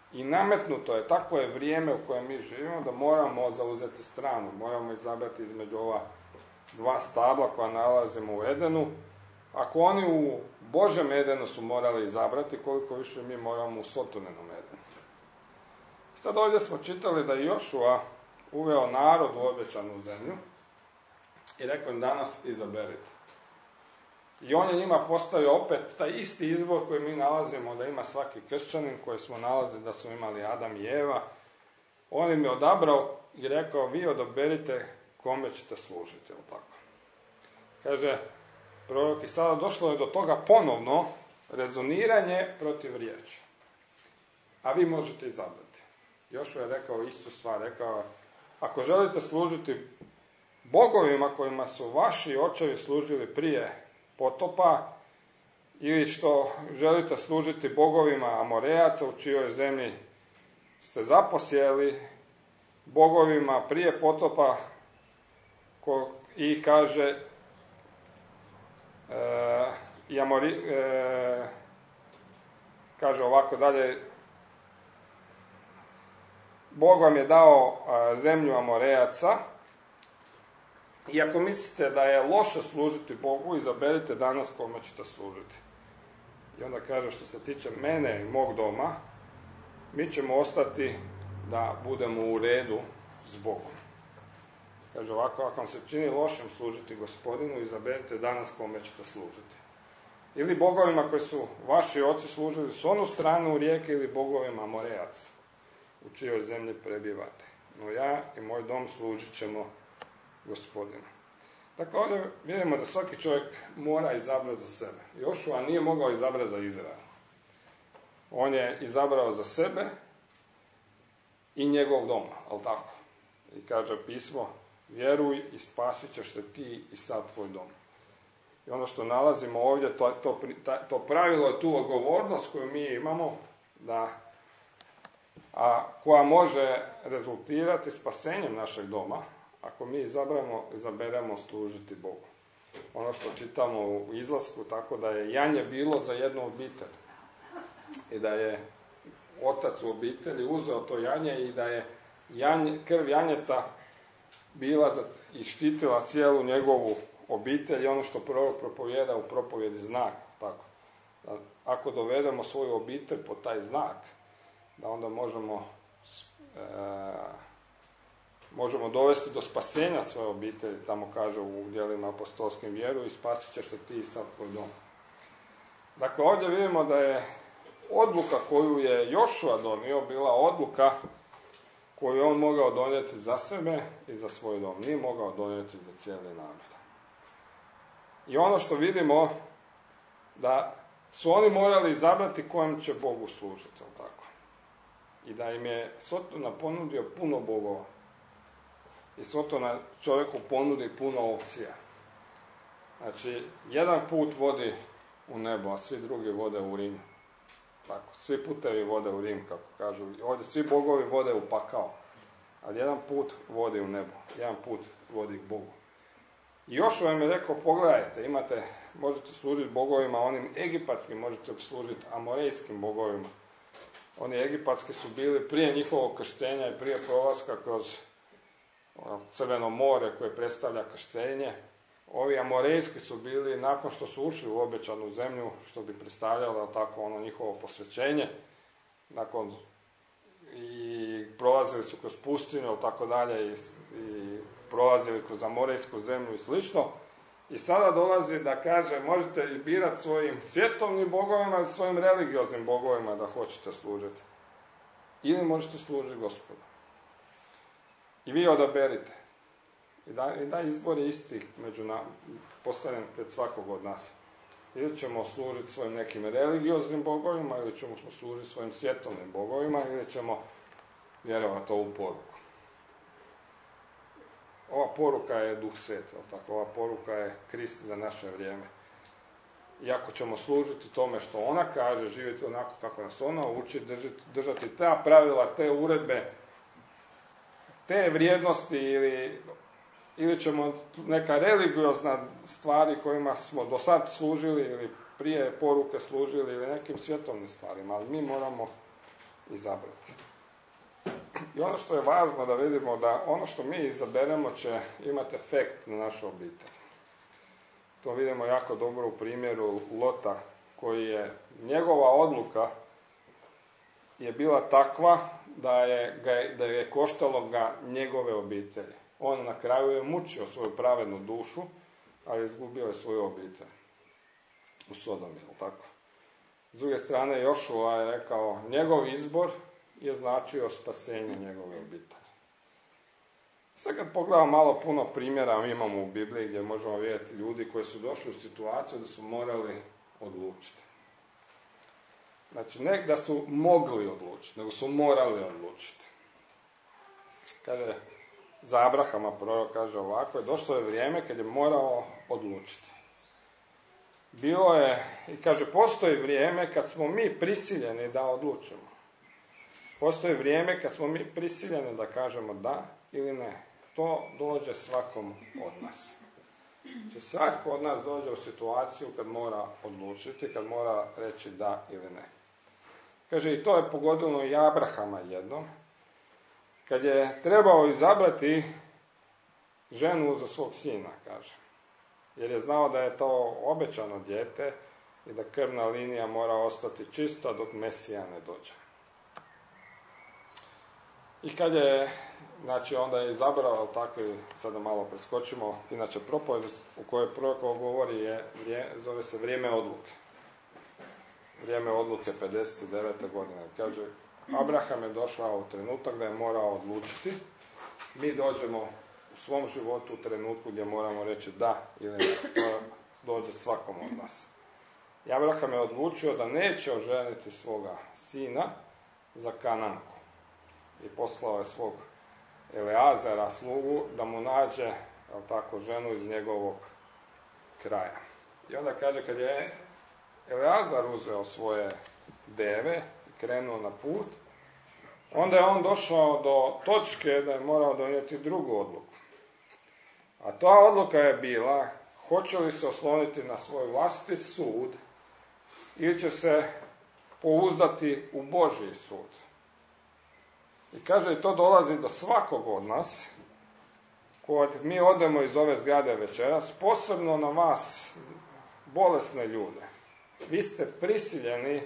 I nametnuto je, takvo je vrijeme u kojem mi živimo, da moramo zauzeti stranu, moramo izabrati između ova dva stabla koja nalazimo u Edenu. Ako oni u Božem Edenu su morali izabrati, koliko više mi moramo u Sotonenom Edenu. Sad ovdje smo čitali da je Jošua uveo narod u obećanu zemlju i rekao im danas izaberite. I on je njima postavio opet taj isti izbor koji mi nalazimo da ima svaki kršćanin, koji smo nalazili da su imali Adam i Eva. On im je odabrao i rekao, vi odaberite kome ćete služiti, jel tako? Kaže prorok, i sada došlo je do toga ponovno rezoniranje protiv riječi. A vi možete izabrati. Jošua je rekao istu stvar, rekao, ako želite služiti bogovima kojima su vaši očevi služili prije potopa, ili što želite služiti bogovima Amorejaca u čijoj zemlji ste zaposjeli, bogovima prije potopa, ko, i kaže e, i Amori, e, kaže ovako dalje, Bog vam je dao a, zemlju Amorejaca. I ako mislite da je loše služiti Bogu, izaberite danas kome ćete služiti. I onda kaže, što se tiče mene i mog doma, mi ćemo ostati da budemo u redu s Bogom. Kaže ovako, ako vam se čini lošim služiti Gospodinu, izaberite danas kome ćete služiti. Ili bogovima koji su vaši oci služili s onu stranu rijeke, ili bogovima Amorejaca, u čijoj zemlji prebivate. No ja i moj dom služit ćemo Gospodinu. Dakle, ovdje vidimo da svaki čovjek mora izabrati za sebe. Jošua nije mogao izabrati za Izrael. On je izabrao za sebe i njegov dom, ali tako? I kaže pismo, vjeruj i spasit ćeš se ti i sad tvoj dom. I ono što nalazimo ovdje, to, to, to pravilo je tu odgovornost koju mi imamo, da, a koja može rezultirati spasenjem našeg doma, ako mi izabramo, izaberemo služiti Bogu. Ono što čitamo u izlasku, tako da je janje bilo za jednu obitelj. I da je otac u obitelji uzeo to janje i da je janje, krv janjeta bila za, i štitila cijelu njegovu obitelj i ono što prorok propovjeda u propovjedi znak. Tako. Da, ako dovedemo svoju obitelj pod taj znak, da onda možemo e, možemo dovesti do spasenja svoje obitelji, tamo kaže u djelima apostolskim vjeru, i spasit ćeš se ti i sad tvoj dom. Dakle, ovdje vidimo da je odluka koju je Jošua donio bila odluka koju je on mogao donijeti za sebe i za svoj dom. Nije mogao donijeti za cijeli narod. I ono što vidimo, da su oni morali izabrati kojem će Bogu služiti, tako? I da im je Sotona ponudio puno bogova. I Sotona čovjeku ponudi puno opcija. Znači, jedan put vodi u nebo, a svi drugi vode u Rim. Tako, svi putevi vode u Rim, kako kažu. Ovdje svi bogovi vode u pakao. Ali jedan put vodi u nebo. Jedan put vodi k Bogu. I Jošua im je rekao, pogledajte, imate, možete služiti bogovima onim egipatskim, možete služiti amorejskim bogovima. Oni egipatski su bili prije njihovog krštenja i prije prolaska kroz Crveno more koje predstavlja krštenje. Ovi amorejski su bili nakon što su ušli u obećanu zemlju, što bi predstavljalo tako ono njihovo posvećenje, nakon i prolazili su kroz pustinju, tako dalje, i, i prolazili kroz amorejsku zemlju i slično. I sada dolazi da kaže, možete izbirati svojim svjetovnim bogovima ili svojim religioznim bogovima da hoćete služiti. Ili možete služiti Gospodu. I vi odaberite. I da, i da izbor je isti među nama, postavljen pred svakog od nas. Ili ćemo služiti svojim nekim religioznim bogovima, ili ćemo služiti svojim svjetovnim bogovima, ili ćemo vjerovati ovu poruku. Ova poruka je Duh Sveti, tako? Ova poruka je Krist za naše vrijeme. I ako ćemo služiti tome što ona kaže, živjeti onako kako nas ona uči, držati, držati ta pravila, te uredbe, te vrijednosti, ili, ili ćemo neka religiozna stvari kojima smo do sad služili ili prije poruke služili ili nekim svjetovnim stvarima, ali mi moramo izabrati. I ono što je važno da vidimo da ono što mi izaberemo će imati efekt na našu obitelj. To vidimo jako dobro u primjeru Lota, koji je, njegova odluka je bila takva da je, ga, da je koštalo ga njegove obitelji. On na kraju je mučio svoju pravednu dušu, ali izgubio je svoju obitelj u Sodomi, jel tako? S druge strane, Jošua je rekao, njegov izbor je značio spasenje njegove obitelji. Sad kad pogledamo malo puno primjera, mi imamo u Bibliji gdje možemo vidjeti ljudi koji su došli u situaciju da su morali odlučiti. Znači, ne da su mogli odlučiti, nego su morali odlučiti. Kaže, za Abrahama prorok kaže ovako, došlo je vrijeme kad je morao odlučiti. Bilo je, i kaže, postoji vrijeme kad smo mi prisiljeni da odlučimo. Postoji vrijeme kad smo mi prisiljeni da kažemo da ili ne. To dođe svakom od nas. Znači, svatko od nas dođe u situaciju kad mora odlučiti, kad mora reći da ili ne. Kaže, i to je pogodilo i Abrahama jednom, kad je trebao izabrati ženu za svog sina, kaže. Jer je znao da je to obećano dijete i da krvna linija mora ostati čista dok Mesija ne dođe. I kad je, znači onda je izabrao takvi, sada malo preskočimo, inače propovjed u kojoj prorok govori je, zove se vrijeme odluke. Vrijeme odluke pedeset devete godine. Kaže, Abraham je došao u trenutak da je morao odlučiti. Mi dođemo u svom životu u trenutku gdje moramo reći da ili ne. To dođe svakom od nas. I Abraham je odlučio da neće oženiti svoga sina za Kananku. I poslao je svog Eleazara, slugu, da mu nađe, jel tako, ženu iz njegovog kraja. I onda kaže, kad je Eleazar uzeo svoje deve i krenuo na put, onda je on došao do točke da je morao donijeti drugu odluku. A ta odluka je bila, hoće li se osloniti na svoj vlastiti sud ili će se pouzdati u Božji sud. I kaže, i to dolazi do svakog od nas, kad mi odemo iz ove zgrade večeras, posebno na vas, bolesne ljude. Vi ste prisiljeni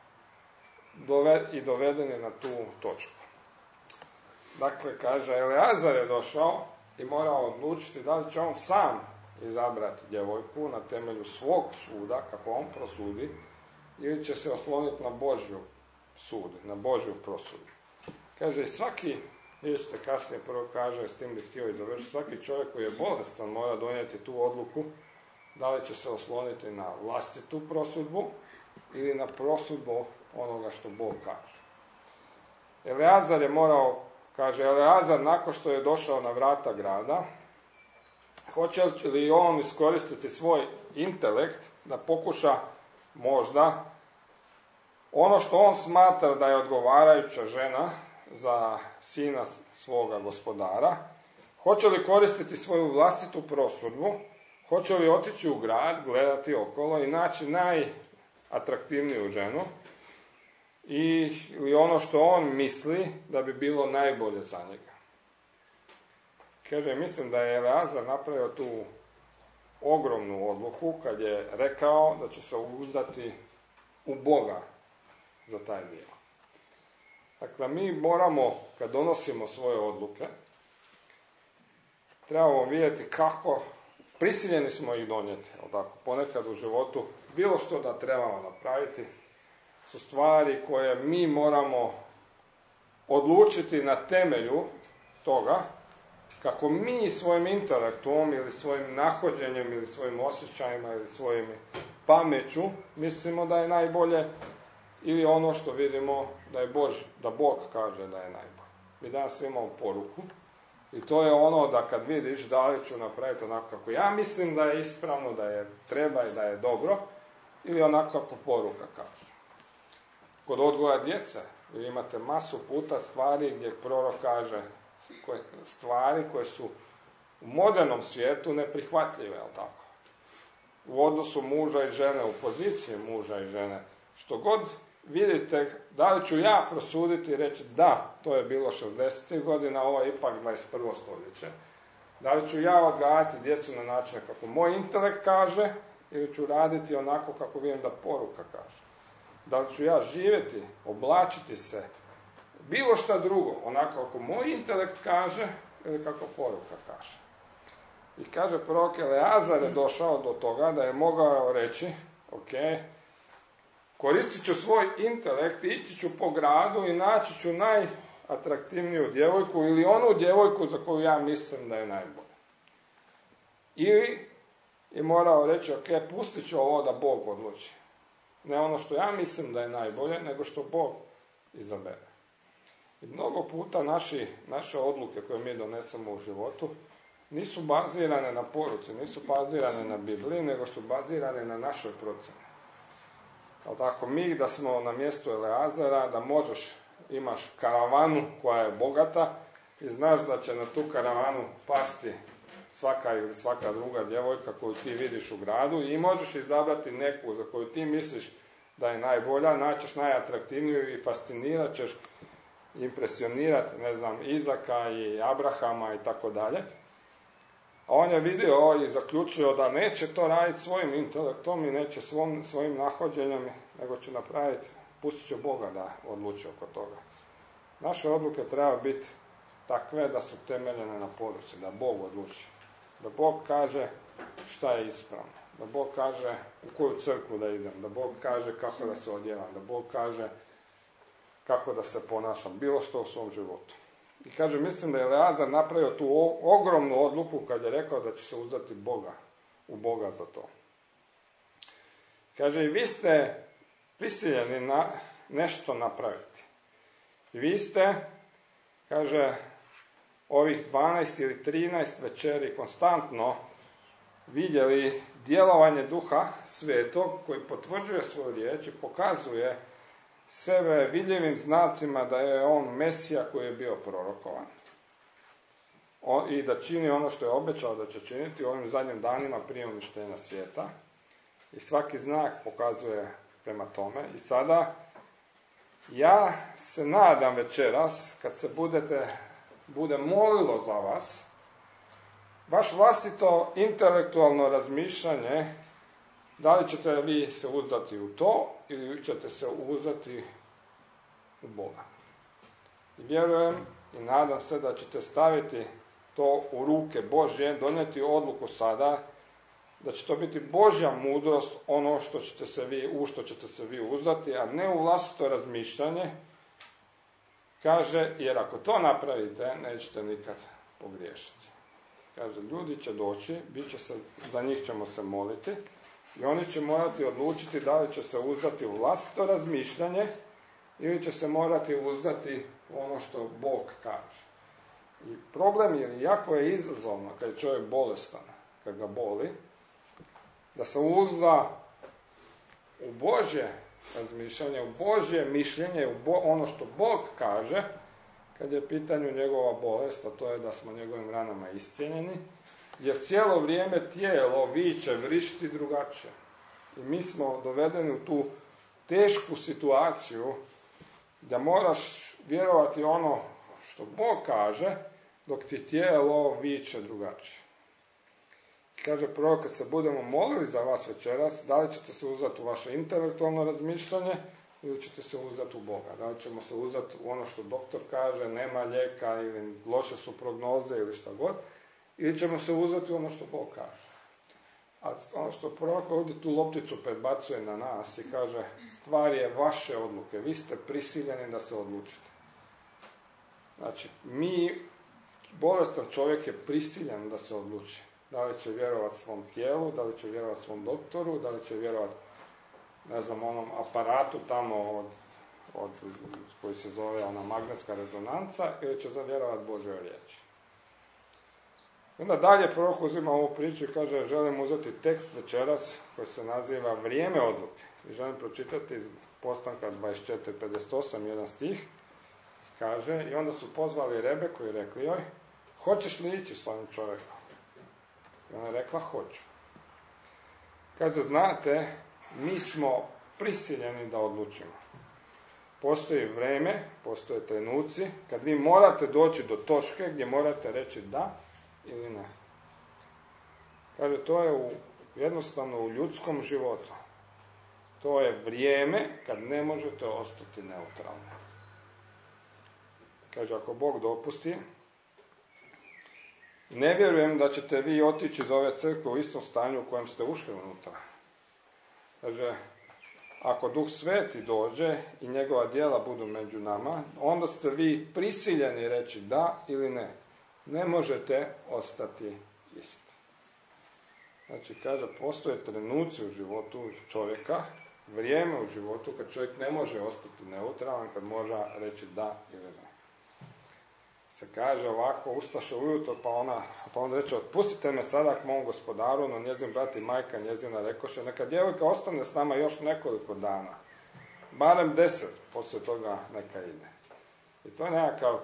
i dovedeni na tu točku. Dakle, kaže, Eleazar je došao i morao odlučiti da li će on sam izabrati djevojku na temelju svog suda, kako on prosudi, ili će se osloniti na Božju sud, na Božju prosudu. Kaže, svaki, vidjet ćete kasnije, prvo kaže, s tim bih htio i završiti, svaki čovjek koji je bolestan mora donijeti tu odluku da li će se osloniti na vlastitu prosudbu ili na prosudbu onoga što Bog kaže. Eleazar je morao, kaže Eleazar, nakon što je došao na vrata grada, hoće li on iskoristiti svoj intelekt da pokuša možda ono što on smatra da je odgovarajuća žena za sina svoga gospodara, hoće li koristiti svoju vlastitu prosudbu, hoće li otići u grad, gledati okolo i naći najatraktivniju ženu i, ili ono što on misli da bi bilo najbolje za njega. Kaže, mislim da je Eleazar napravio tu ogromnu odluku kad je rekao da će se uzdati u Boga za taj dio. Dakle, mi moramo, kad donosimo svoje odluke, trebamo vidjeti kako prisiljeni smo ih donijeti. Tako, ponekad u životu bilo što da trebamo napraviti su stvari koje mi moramo odlučiti na temelju toga kako mi svojim intelektom ili svojim nahođenjem ili svojim osjećajima ili svojim pameću mislimo da je najbolje ili ono što vidimo da je Bož, da Bog kaže da je najbolje. Mi danas imamo poruku i to je ono da kad vidiš da li ću napraviti onako kako ja mislim da je ispravno, da je treba i da je dobro ili onako kako poruka kaže. Kod odgoja djece vi imate masu puta stvari gdje prorok kaže koje, stvari koje su u modernom svijetu neprihvatljive, jel tako? U odnosu muža i žene, u poziciji muža i žene. Što god vidite, da li ću ja prosuditi i reći da, to je bilo šezdesetih godina, ovo je ipak dvadeset prvo stoljeće. Da li ću ja odgajati djecu na način kako moj intelekt kaže, ili ću raditi onako kako vidim da poruka kaže. Da li ću ja živjeti, oblačiti se, bilo šta drugo, onako kako moj intelekt kaže, ili kako poruka kaže. I kaže prorok Eleazar je došao do toga da je mogao reći, ok, koristit ću svoj intelekt, ići ću po gradu i naći ću najatraktivniju djevojku ili onu djevojku za koju ja mislim da je najbolja. Ili je morao reći, ok, pustit ću ovo da Bog odluči. Ne ono što ja mislim da je najbolje, nego što Bog izabere. I mnogo puta naši, naše odluke koje mi donesemo u životu nisu bazirane na poruci, nisu bazirane na Bibliji, nego su bazirane na našoj procjeni. Ali tako, mi da smo na mjestu Eleazara, da možeš, imaš karavanu koja je bogata i znaš da će na tu karavanu pasti svaka ili svaka druga djevojka koju ti vidiš u gradu i možeš izabrati neku za koju ti misliš da je najbolja, naćeš najatraktivniju i fascinirat ćeš, impresionirati, ne znam, Izaka i Abrahama i tako dalje. A on je vidio i zaključio da neće to raditi svojim intelektom i neće svom, svojim nahođenjem, nego će napraviti, pustit će Boga da odluči oko toga. Naše odluke treba biti takve da su temeljene na poruci, da Bog odluči. Da Bog kaže šta je ispravno. Da Bog kaže u koju crkvu da idem. Da Bog kaže kako da se odjevam. Da Bog kaže kako da se ponašam. Bilo što u svom životu. I kaže, mislim da je Eleazar napravio tu ogromnu odluku kad je rekao da će se uzdati Boga, u Boga za to. Kaže, i vi ste prisiljeni na nešto napraviti. I vi ste, kaže, ovih dvanaest ili trinaest večeri konstantno vidjeli djelovanje Duha Svetog koji potvrđuje svoju riječ i pokazuje sebe vidljivim znacima da je on Mesija koji je bio prorokovan. On, i da čini ono što je obećao da će činiti u ovim zadnjim danima prije uništenja svijeta. I svaki znak pokazuje prema tome. I sada ja se nadam večeras kad se budete, bude molilo za vas, vaš vlastito intelektualno razmišljanje, da li ćete vi se uzdati u to ili ćete se uzdati u Boga. I vjerujem i nadam se da ćete staviti to u ruke Božje, donijeti odluku sada, da će to biti Božja mudrost, ono što ćete se vi, u što ćete se vi uzdati, a ne u vlastito razmišljanje. Kaže, jer ako to napravite, nećete nikad pogriješiti. Kaže, ljudi će doći, bit će se, za njih ćemo se moliti, i oni će morati odlučiti da li će se uzdati u vlastito razmišljanje ili će se morati uzdati u ono što Bog kaže. I problem je, jako je izazovno kad je čovjek bolestan, kad ga boli, da se uzda u Božje razmišljanje, u Božje mišljenje, u Bo, ono što Bog kaže, kad je pitanju njegova bolest, a to je da smo njegovim ranama iscijenjeni, jer cijelo vrijeme tijelo viče, vrišti drugačije. I mi smo dovedeni u tu tešku situaciju da moraš vjerovati ono što Bog kaže, dok ti tijelo viče drugačije. Kaže prorok, kad se budemo molili za vas večeras, da li ćete se uzdati u vaše intelektualno razmišljanje ili ćete se uzdati u Boga. Da li ćemo se uzdati u ono što doktor kaže, nema lijeka ili loše su prognoze ili šta god, ili ćemo se uzdati u ono što Bog kaže. A ono što prorok ovdje tu lopticu predbacuje na nas i kaže, stvar je vaše odluke, vi ste prisiljeni da se odlučite. Znači, mi, bolestan čovjek je prisiljen da se odluči. Da li će vjerovati svom tijelu, da li će vjerovati svom doktoru, da li će vjerovati, ne znam, onom aparatu tamo od, od, koji se zove ona magnetska rezonanca, ili će zavjerovati Božjoj riječi. Onda dalje prorok uzima ovu priču i kaže, želim uzeti tekst večeras koji se naziva Vrijeme odluke. I želim pročitati iz Postanka dvadeset četiri pedeset osam, jedan stih. Kaže, i onda su pozvali Rebeku i rekli joj, hoćeš li ići s ovim čovjekom? I ona je rekla, hoću. Kaže, znate, mi smo prisiljeni da odlučimo. Postoji vreme, postoje trenuci kad vi morate doći do točke gdje morate reći da ili ne. Kaže, to je u, jednostavno u ljudskom životu. To je vrijeme kad ne možete ostati neutralni. Kaže, ako Bog dopusti, ne vjerujem da ćete vi otići iz ove crkve u istom stanju u kojem ste ušli unutra. Kaže, ako Duh Sveti dođe i njegova djela budu među nama, onda ste vi prisiljeni reći da ili ne. Ne možete ostati isti. Znači, kaže, postoje trenuci u životu čovjeka, vrijeme u životu kad čovjek ne može ostati neutralan, kad može reći da ili ne. Se kaže ovako, ustaše ujutro, pa ona, pa onda reče, otpustite me sada k mom gospodaru, no njezin brat i majka njezina rekoše, neka djevojka ostane s nama još nekoliko dana, barem deset, poslije toga neka ide. I to je nekakav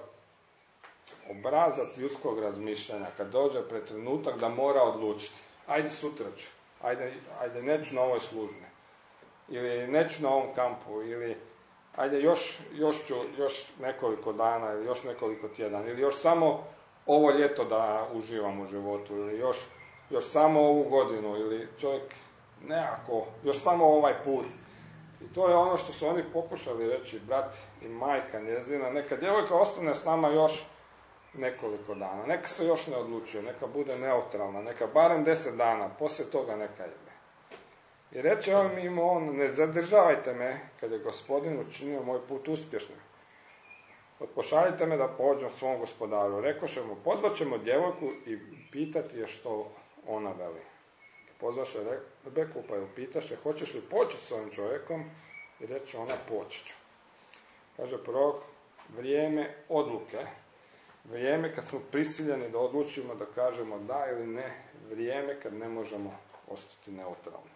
obrazac ljudskog razmišljanja, kad dođe pred trenutak da mora odlučiti, ajde sutra ću, ajde, ajde neću na ovoj službi, ili neću na ovom kampu, ili ajde još, još ću još nekoliko dana, ili još nekoliko tjedana, ili još samo ovo ljeto da uživam u životu, ili još, još samo ovu godinu, ili čovjek nekako, još samo ovaj put. I to je ono što su oni pokušali reći, brat i majka njezina, neka djevojka ostane s nama još nekoliko dana, neka se još ne odlučuje, neka bude neutralna, neka barem deset dana, poslije toga neka ide. I reče on im on, ne zadržavajte me, kad je Gospodin učinio moj put uspješnim. Odpošaljite me da pođem svom gospodaru. Rekoše mu, pozvat ćemo djevojku i pitati je što ona veli. Pozvaše Rebeku pa je upitaše, hoćeš li poći s ovim čovjekom? I reče ona, poći ću. Kaže prorok, vrijeme odluke, vrijeme kad smo prisiljeni da odlučimo da kažemo da ili ne, vrijeme kad ne možemo ostati neutralni.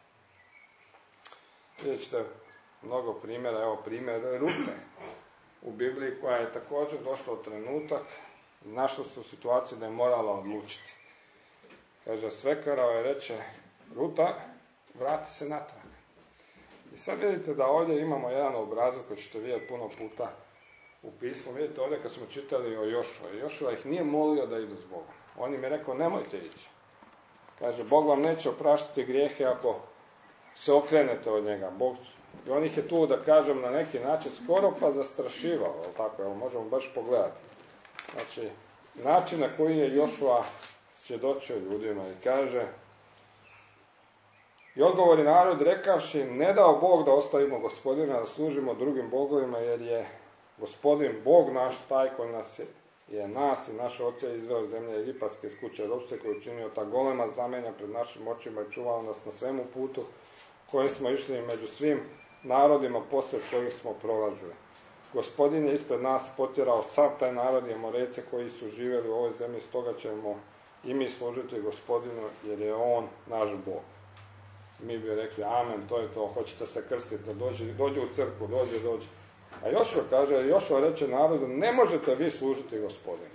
Vidjet ćete mnogo primjera, evo primjer Rute u Bibliji koja je također došla u trenutak, našla se u situaciji da je morala odlučiti. Kaže, svekarao je reče, Ruta, vrati se natrag. I sad vidite da ovdje imamo jedan obrazac koji ćete vidjeti puno puta u pismu. Vidite ovdje kad smo čitali o Jošua. Jošua ih nije molio da idu s Bogom. On im je rekao, nemojte ići. Kaže, Bog vam neće opraštati grijehe ako se okrenete od njega. Bog, i on ih je tu, da kažem, na neki način skoro pa zastrašivao, tako, evo, možemo baš pogledati. Znači, način na koji je Jošua svjedočio ljudima i kaže, i odgovori narod rekavši, ne dao Bog da ostavimo Gospodina, da služimo drugim bogovima, jer je Gospodin Bog naš taj koji nas je, je nas i naše oce izveo iz zemlje egipatske iz kuće ropstva, koji je učinio ta golema znamenja pred našim očima i čuvao nas na svemu putu koji smo išli među svim narodima poslije kojih smo prolazili. Gospodin je ispred nas potjerao sav taj narod i Amorejce koji su živjeli u ovoj zemlji, stoga ćemo i mi služiti Gospodinu, jer je on naš Bog. Mi bi rekli, amen, to je to, hoćete se krstiti, da dođe, dođe u crkvu, dođe, dođe. A Jošua kaže, Jošua reče narodu, ne možete vi služiti Gospodinu.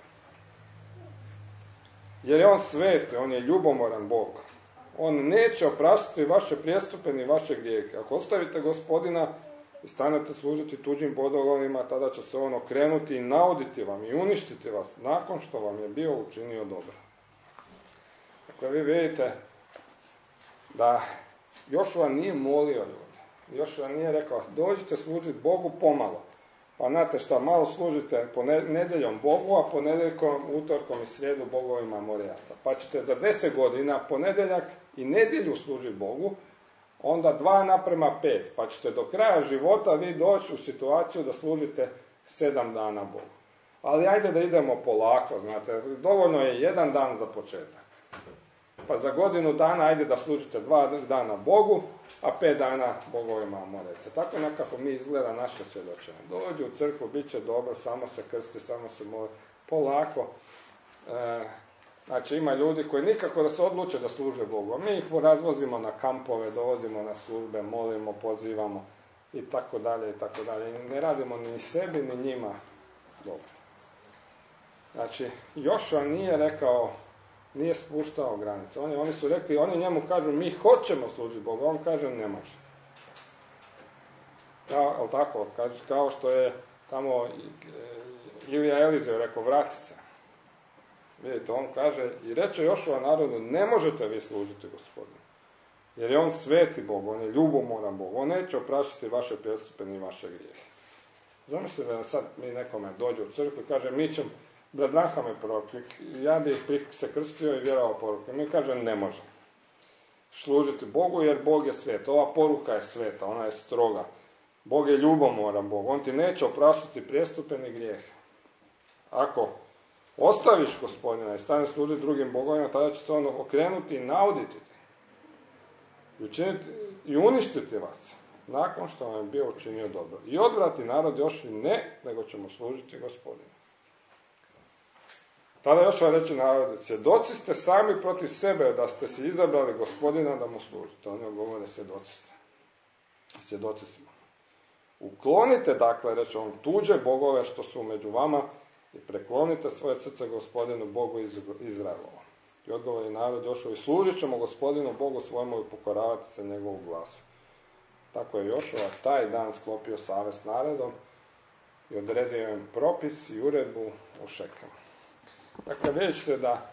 Jer je on svet, on je ljubomoran Bog. On neće opraštati vaše prijestupe ni vaše grijehe. Ako ostavite Gospodina i stanete služiti tuđim bogovima, tada će se on okrenuti i nauditi vam i uništiti vas nakon što vam je bio učinio dobro. Dakle, vi vidite da Jošua nije molio ljudi. Jošua nije rekao, dođite služiti Bogu pomalo. Pa znate šta, malo služite nedjeljom Bogu, a ponedjeljkom, utorkom i srijedu bogovima Amorijaca. Pa ćete za deset godina ponedjeljak i nedjelju služiti Bogu, onda dva naprema pet. Pa ćete do kraja života vi doći u situaciju da služite sedam dana Bogu. Ali ajde da idemo polako, znate, dovoljno je jedan dan za početak. Pa za godinu dana ajde da služite dva dana Bogu, a pet dana bogovima Amorejca. Tako nekako mi izgleda naše svjedočenje. Dođe u crkvu, bit će dobro, samo se krsti, samo se moli, polako. E, znači ima ljudi koji nikako da se odluče da služe Bogu. Mi ih razvozimo na kampove, dovodimo na službe, molimo, pozivamo i tako dalje i tako dalje. Ne radimo ni sebi ni njima dobro. Znači, Jošua nije rekao, nije spuštao granice. Oni, oni su rekli, oni njemu kažu, mi hoćemo služiti Bogu, on kaže, ne može. kao, ali tako, kaže, kao što je tamo Ilija Elizeo rekao, vrati se. Vidite, on kaže, i reče Jošua narodu, ne možete vi služiti Gospodinu. Jer je on sveti Bog, on je ljubomoran Bog, on neće opraštati vaše prestupe ni vaše grijehe. Zamislite da sad mi nekome dođe u crkvu i kaže, mi ćemo, brat Branham je prorok, ja bih se krstio i vjerovao poruku. Mi kaže, ne može služiti Bogu jer Bog je svet. Ova poruka je sveta, ona je stroga. Bog je ljubomoran Bog, on ti neće opraštati prestupe ni grijehe. Ako ostaviš Gospodina i staneš služiti drugim bogovima, tada će se on okrenuti i nauditi te. I, učiniti, i uništiti vas, nakon što vam je bio učinio dobro. I odvrati narod još i ne, nego ćemo služiti Gospodinu. Tada još vam reći narod, svjedoci ste sami protiv sebe da ste si izabrali Gospodina da mu služite. Oni govore, svjedoci ste. Svjedoci smo. Uklonite, dakle, reći on, tuđe bogove što su među vama i preklonite svoje srce Gospodinu Bogu Izraelova. I odgovori narod Jošua, služit ćemo Gospodinu Bogu svojemu i pokoravati se njegovu glasu. Tako je Jošua taj dan sklopio savez s narodom i odredio im propis i uredbu u Šekemu. Dakle, vidjet ćete da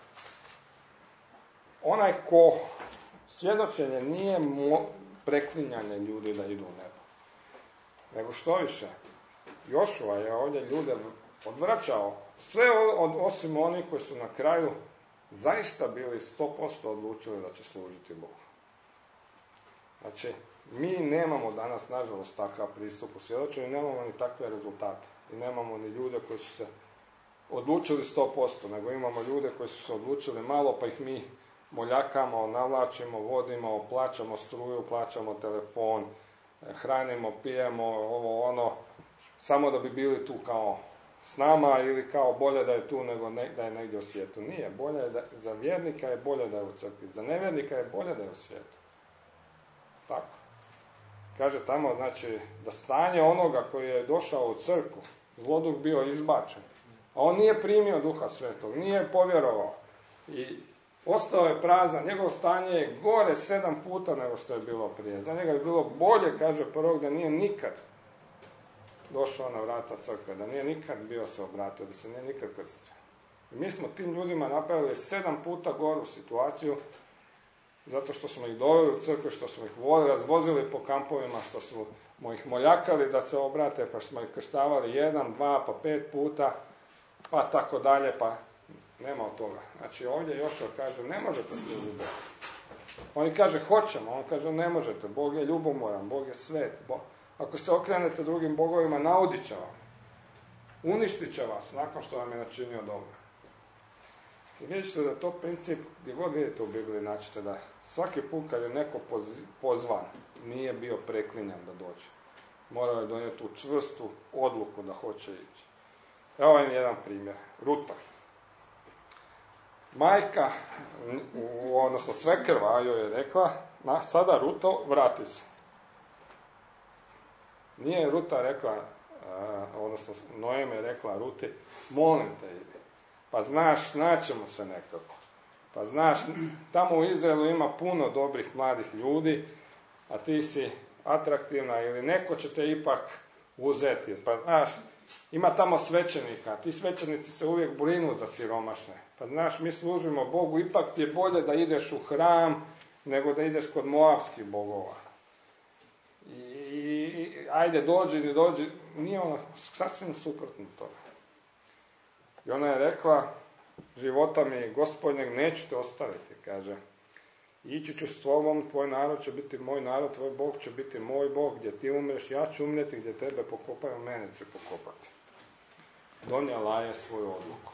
onaj ko svjedočenje nije mo- preklinjanje ljudi da idu u nebo. Nego što više, Jošua je ovdje ljude odvraćao sve od, osim onih koji su na kraju zaista bili sto posto odlučili da će služiti Bogu. Znači, mi nemamo danas, nažalost, takav pristup u svjedočenju, nemamo ni takve rezultate. I nemamo ni ljude koji su se odlučili sto posto, nego imamo ljude koji su se odlučili malo, pa ih mi moljakamo, navlačimo, vodimo, plaćamo struju, plaćamo telefon, hranimo, pijemo, ovo ono, samo da bi bili tu kao s nama ili kao bolje da je tu nego ne, da je negdje u svijetu. Nije, bolje je da, za vjernika je bolje da je u crkvi, za nevjernika je bolje da je u svijetu. Tako. Kaže tamo, znači, da stanje onoga koji je došao u crkvu, zloduh bio izbačen, a on nije primio Duha Svetog, nije povjerovao i ostao je prazan, njegovo stanje je gore sedam puta nego što je bilo prije. Za njega je bilo bolje, kaže prorok, da nije nikad došao na vrata crkve, da nije nikad bio se obratio, da se nije nikad krstio. I mi smo tim ljudima napravili sedam puta goru situaciju, zato što smo ih doveli u crkvu, što smo ih razvozili po kampovima, što smo ih moljakali da se obrate, pa smo ih krštavali jedan, dva, pa pet puta, pa tako dalje, pa nema od toga. Znači ovdje Jošua kaže, ne možete služiti Bogu. Oni kaže, hoćemo, on kaže, ne možete, Bog je ljubomoran, Bog je svet. Bog. Ako se okrenete drugim bogovima, naudit će vam. Uništit će vas nakon što vam je načinio dobro. I vidite da je to princip, gdje god vidite u Bibliji, naćete da svaki put kad je neko pozvan, nije bio preklinjan da dođe. Morao je donijeti tu čvrstu odluku da hoće ići. Evo je jedan primjer. Ruta. Majka, odnosno svekrva joj je rekla, na, sada Ruto, vrati se. Nije Ruta rekla, a, odnosno Noem je rekla Ruti, molim te ide. Pa znaš, naćemo se nekako. Pa znaš, tamo u Izraelu ima puno dobrih mladih ljudi, a ti si atraktivna ili neko će te ipak uzeti. Pa znaš, ima tamo svećenika, ti svećenici se uvijek brinu za siromašne. Pa znaš, mi služimo Bogu, ipak ti je bolje da ideš u hram nego da ideš kod moabskih bogova. I, i ajde, dođi, ne dođi, nije ono sasvim suprotno toga. I ona je rekla, života mi Gospodnjeg neću te ostaviti, kaže. Ići ću s tobom, tvoj narod će biti moj narod, tvoj Bog će biti moj Bog, gdje ti umreš, ja ću umreti, gdje tebe pokopaju, mene će pokopati. Donijela je svoju odluku.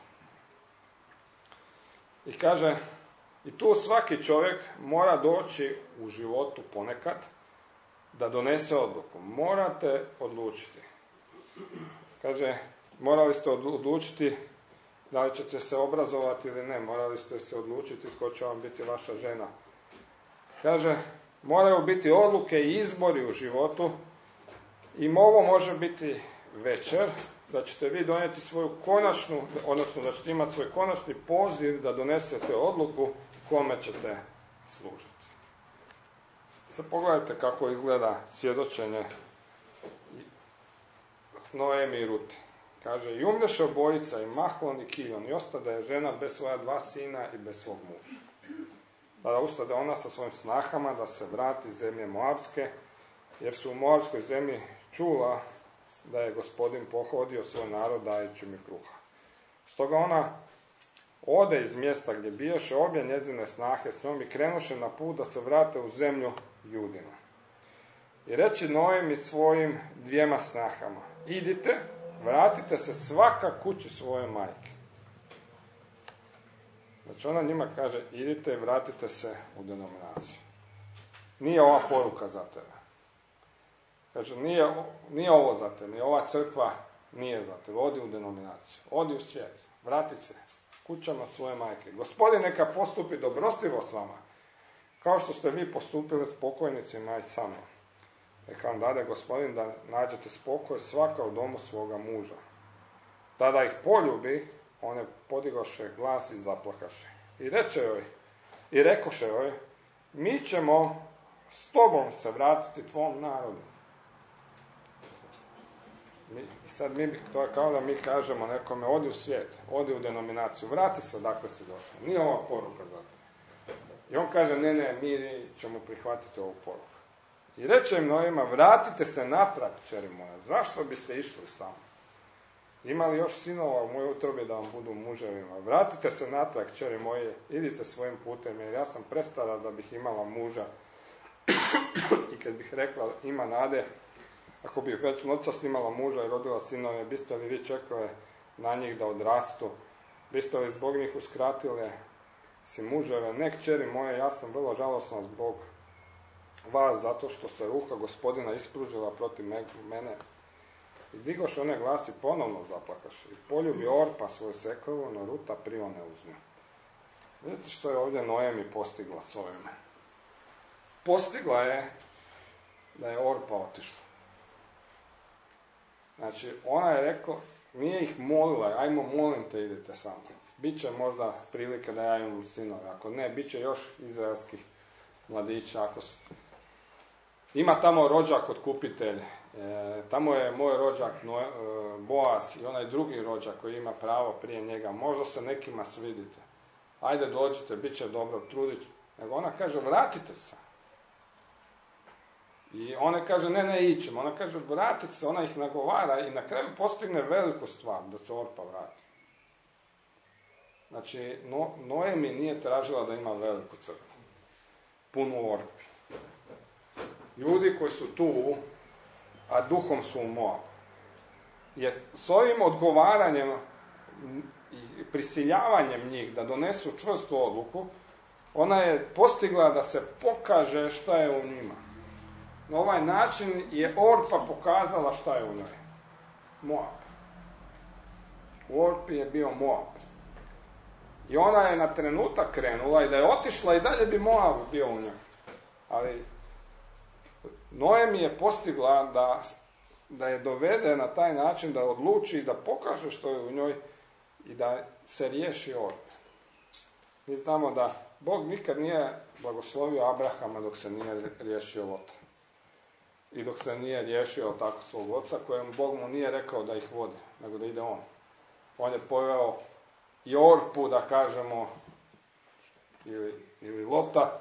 I kaže, i tu svaki čovjek mora doći u životu ponekad da donese odluku. Morate odlučiti. Kaže, morali ste odlučiti da li ćete se obrazovati ili ne. Morali ste se odlučiti tko će vam biti vaša žena. Kaže, moraju biti odluke i izbori u životu. I ovo može biti večer, da ćete vi donijeti svoju konačnu, odnosno da ćete imati svoj konačni poziv da donesete odluku kome ćete služiti. Sad pogledajte kako izgleda svjedočenje Noemi i Rute. Kaže, i umreše obojica, i Mahlon i Kiljon, i ostade je žena bez svoja dva sina i bez svog muža. Tada ustade ona sa svojim snahama da se vrati iz zemlje Moabske, jer su u Moabskoj zemlji čula da je Gospodin pohodio svoj narod dajući mi kruha. Stoga ona ode iz mjesta gdje biješe, obje njezine snahe s njom i krenuše na put da se vrate u zemlju Judina. I reći Noemi svojim dvijema snahama, idite, vratite se svaka kući svoje majke. Znači ona njima kaže, idite i vratite se u denominaciju. Nije ova poruka za tebe. Kaže, nije, nije ovo za tebe, nije ova crkva nije za tebe. Odi u denominaciju, odi u svijet, vrati se kućama svoje majke. Gospodin neka postupi dobrostivo s vama, kao što ste vi postupili s pokojnicima i sa mnom. Neka vam dade Gospodin da nađete spokoj svaka u domu svoga muža. Tada ih poljubi, one podigoše glas i zaplakaše. I reče joj, i rekoše joj, mi ćemo s tobom se vratiti tvom narodu. Mi, I sad mi, to je kao da mi kažemo nekome, odi u svijet, odi u denominaciju, vrati se odakle si došao. Nije ova poruka za te. I on kaže, ne, ne, mi ćemo prihvatiti ovu poruku. I reče im Noema, vratite se natrag, kćeri moja, zašto biste išli sami? Ima li još sinova u mojoj utrobi da vam budu muževima? Vratite se natrag, kćeri moje, idite svojim putem, jer ja sam prestara da bih imala muža. I kad bih rekla, ima nade, ako bih već noćas imala muža i rodila sinove, biste li vi čekali na njih da odrastu? Biste li zbog njih uskratile si muževe? Ne, kćeri moje, ja sam vrlo žalosna zbog vas, zato što se ruka Gospodina ispružila protiv mene. I digoše one glasi, ponovno zaplakaše. I poljubi Orpa svoju sekovu, no Ruta prione uz nju. Vidite što je ovdje Noemi postigla s ovime. Postigla je da je Orpa otišla. Znači, ona je rekla, nije ih molila, ajmo molim te idite sami. Biće možda prilike da ja imam sinove, ako ne, bit će još izraelskih mladića, ako su... Ima tamo rođak otkupitelj, e, tamo je moj rođak no, e, Boaz i onaj drugi rođak koji ima pravo prije njega, možda se nekima svidite. Ajde dođite, bit će dobro, trudit ću. Nego ona kaže, vratite se. I ona kaže, ne, ne, ićemo. Ona kaže, vratite se, ona ih nagovara i na kraju postigne veliku stvar, da se Orpa vrati. Znači, no, Noemi nije tražila da ima veliku crkvu, punu Orpi. Ljudi koji su tu, a duhom su u Moabu. Jer s ovim odgovaranjem i prisiljavanjem njih da donesu čvrstu odluku, ona je postigla da se pokaže šta je u njima. Na ovaj način je Orpa pokazala šta je u njoj. Moab. U Orpi je bio Moab. I ona je na trenutak krenula i da je otišla i dalje bi Moab bio u njoj. Ali Noemi je postigla da, da je dovede na taj način da odluči da pokaže što je u njoj i da se riješi Orpe. Mi znamo da Bog nikad nije blagoslovio Abrahama dok se nije riješio Lota. I dok se nije riješio tako svog oca, kojem Bog mu nije rekao da ih vodi, nego da ide on. On je poveo i Orpu, da kažemo, ili, ili Lota.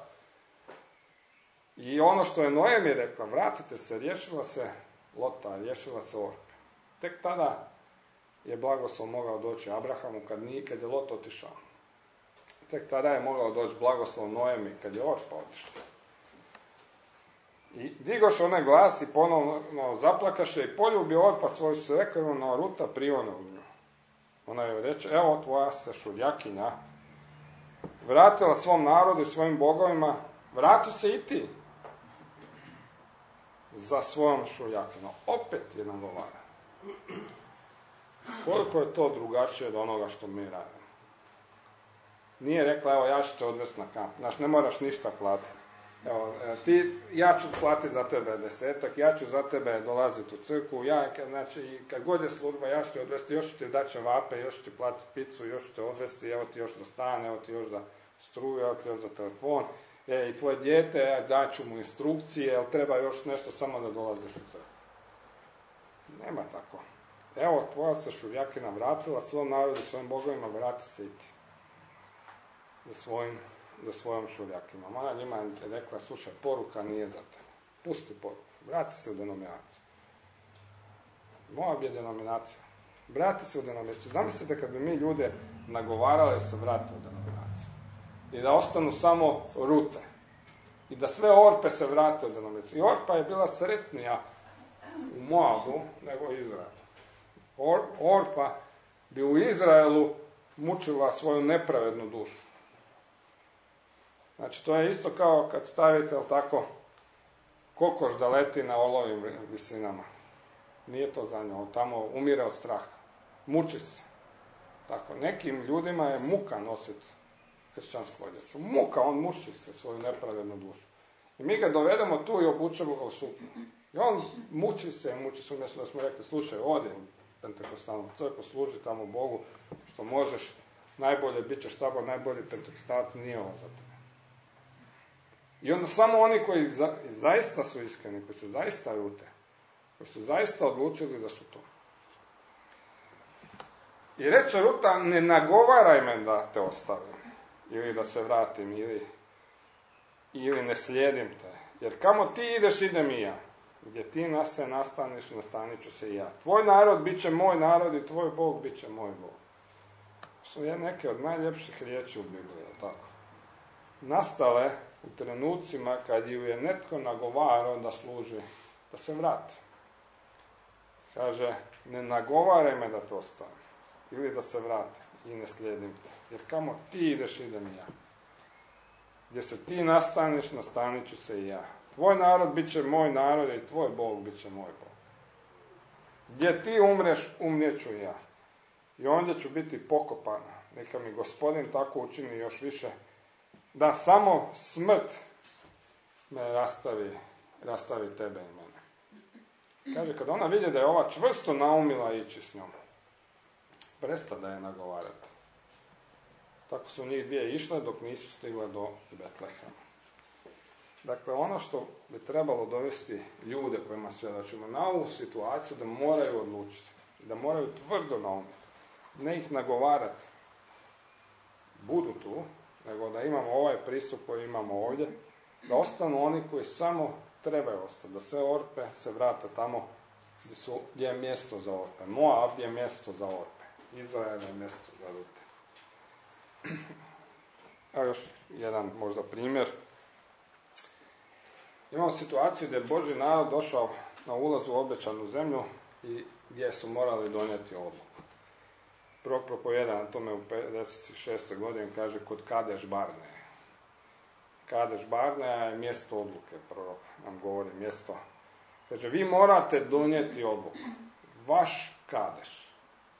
I ono što je Noemi rekla, vratite se, riješila se Lota, riješila se Orpe. Tek tada je blagoslov mogao doći Abrahamu kad, nije, kad je Lot otišao. Tek tada je mogao doći blagoslov Noemi kad je Orpa otišla. I digoš onaj glas i ponovno zaplakaše i poljubi Orpa svoju sekovu, no Ruta prione u nju. Ona joj reče, evo tvoja se šurjakinja vratila svom narodu i svojim bogovima, vrati se i ti za svojom šurjakinom. Opet je nagovara. Koliko je to drugačije od onoga što mi radimo. Nije rekla, evo ja ću te odvesti na kamp. Znaš, ne moraš ništa platiti. Evo, ti, ja ću platiti za tebe desetak, ja ću za tebe dolaziti u crkvu, ja, znači, kad god je služba, ja ću ti odvesti, još ću ti dati ćevape, još ću ti platiti picu, još ću te odvesti, evo ti još za stan, evo ti još za struju, evo ti još za telefon, e, i tvoje dijete, ja daću mu instrukcije, jel treba još nešto samo da dolaziš u crkvu. Nema tako. Evo, tvoja se šurjakina vratila, svom narodu, svojim bogovima, vrati se i ti. Za, svojim, za svojom šurjakinom. Ona njima je rekla, slušaj, poruka nije za te. Pusti poruku, vrati se u denominaciju. Moja bi je denominacija. Vrati se u denominaciju. Zamislite kad bi mi ljude nagovarali se vrati u denominaciju. I da ostanu samo rute. I da sve Orpe se vrate u denominaciju. I Orpa je bila sretnija u Moabu nego u Izraelu. Or, Orpa bi u Izraelu mučila svoju nepravednu dušu. Znači, to je isto kao kad stavite, jel tako, kokoš da leti na olovim visinama. Nije to za nju, on tamo umire od straha. Muči se. Tako, nekim ljudima je muka nositi kršćansku odjeću. Muka, on muči se svoju nepravednu dušu. I mi ga dovedemo tu i obučemo ga u suknju. I on muči se, muči se, umjesto da smo rekli, slušaj, odi u pentekostalnu crkvu, služi tamo Bogu, što možeš, najbolje, bit ćeš tamo, najbolji pentekostalac, nije ovo za tebe. I onda samo oni koji za, zaista su iskreni, koji su zaista rute, koji su zaista odlučili da su to. I reče Ruta, ne nagovaraj me da te ostavim, ili da se vratim, ili, ili ne slijedim te. Jer kamo ti ideš, idem i ja. Gdje ti nas se nastaniš, nastanit ću se i ja. Tvoj narod bit će moj narod i tvoj Bog bit će moj Bog. Su je neke od najljepših riječi u Bibliji, tako? Nastale u trenucima kad ju je netko nagovarao da služi, da se vrati. Kaže, ne nagovaraj me da te ostavim, ili da se vrati i ne slijedim te. Jer kamo ti ideš, idem i ja. Gdje se ti nastaniš, nastanit ću se i ja. Tvoj narod bit će moj narod i tvoj Bog bit će moj Bog. Gdje ti umreš, umrijeću i ja. I ondje ću biti pokopana. Neka mi Gospodin tako učini još više, da samo smrt me rastavi, rastavi tebe i mene. Kaže, kad ona vidi da je ova čvrsto naumila ići s njom, presta da je nagovarati. Tako su njih dvije išle dok nisu stigle do Betlehema. Dakle, ono što bi trebalo dovesti ljude kojima svjedočimo na ovu situaciju, da moraju odlučiti, da moraju tvrdo naumiti, ne ih nagovarati, budu tu, nego da imamo ovaj pristup koji imamo ovdje, da ostanu oni koji samo trebaju ostati, da sve Orpe se vrate tamo gdje, su, gdje je mjesto za Orpe. Moab je mjesto za Orpe, Izrael je mjesto za Rute. Evo još jedan možda primjer. Imamo situaciju gdje je Božji narod došao na ulaz u obećanu zemlju i gdje su morali donijeti odluku. Prvo propovijedan na tome u pedeset šestoj godini kaže kod Kadeš Barneja. Kadeš Barneja je mjesto odluke, prorok nam govori mjesto. Kaže, vi morate donijeti odluku. Vaš Kadeš.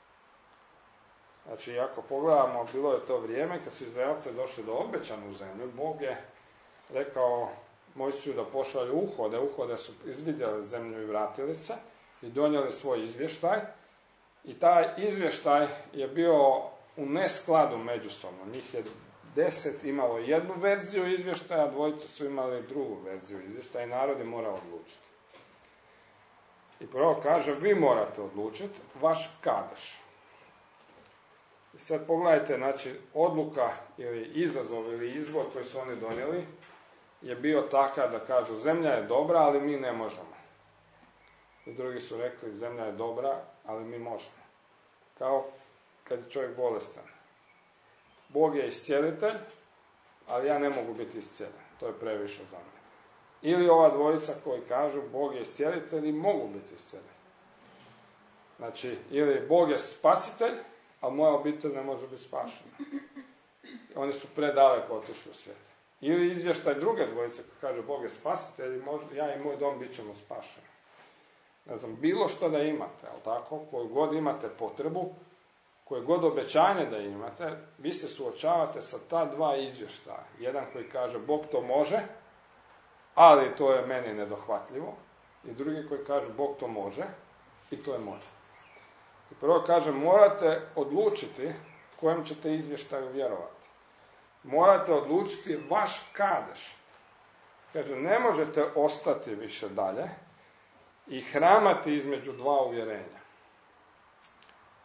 Znači, ako pogledamo, bilo je to vrijeme kad su Izraelci došli do obećanu zemlju, Bog je rekao Mojsiju da pošalju uhode. Uhode su izvidjeli zemlju i vratili se i donijeli svoj izvještaj. I taj izvještaj je bio u neskladu međusobno. Njih je deset imalo jednu verziju izvještaja, a dvojice su imali drugu verziju izvještaja i narod je morao odlučiti. I prvo kaže, vi morate odlučiti, vaš Kadeš. I sad pogledajte, znači, odluka ili izazov ili izbor koji su oni donijeli je bio takav da kažu, zemlja je dobra, ali mi ne možemo. I drugi su rekli, zemlja je dobra, ali mi možemo. Kao kad je čovjek bolestan. Bog je iscijelitelj, ali ja ne mogu biti iscijeljen. To je previše za mene. Ili ova dvojica koji kažu, Bog je iscijelitelj i mogu biti iscijeljeni. Znači, ili Bog je spasitelj, ali moja obitelj ne može biti spašena. Oni su predaleko otišli u svijet. Ili izvještaj druge dvojice koji kaže, Bog je spasitelj i možda ja i moj dom bit ćemo spašeni. Ne znam, bilo što da imate, ali tako, koju god imate potrebu, koje god obećanje da imate, vi se suočavate sa ta dva izvještaja. Jedan koji kaže, Bog to može, ali to je meni nedohvatljivo. I drugi koji kaže, Bog to može i to je moje. I prvo kaže, morate odlučiti kojem ćete izvještaju vjerovati. Morate odlučiti vaš Kadeš. Kaže, ne možete ostati više dalje i hramati između dva uvjerenja.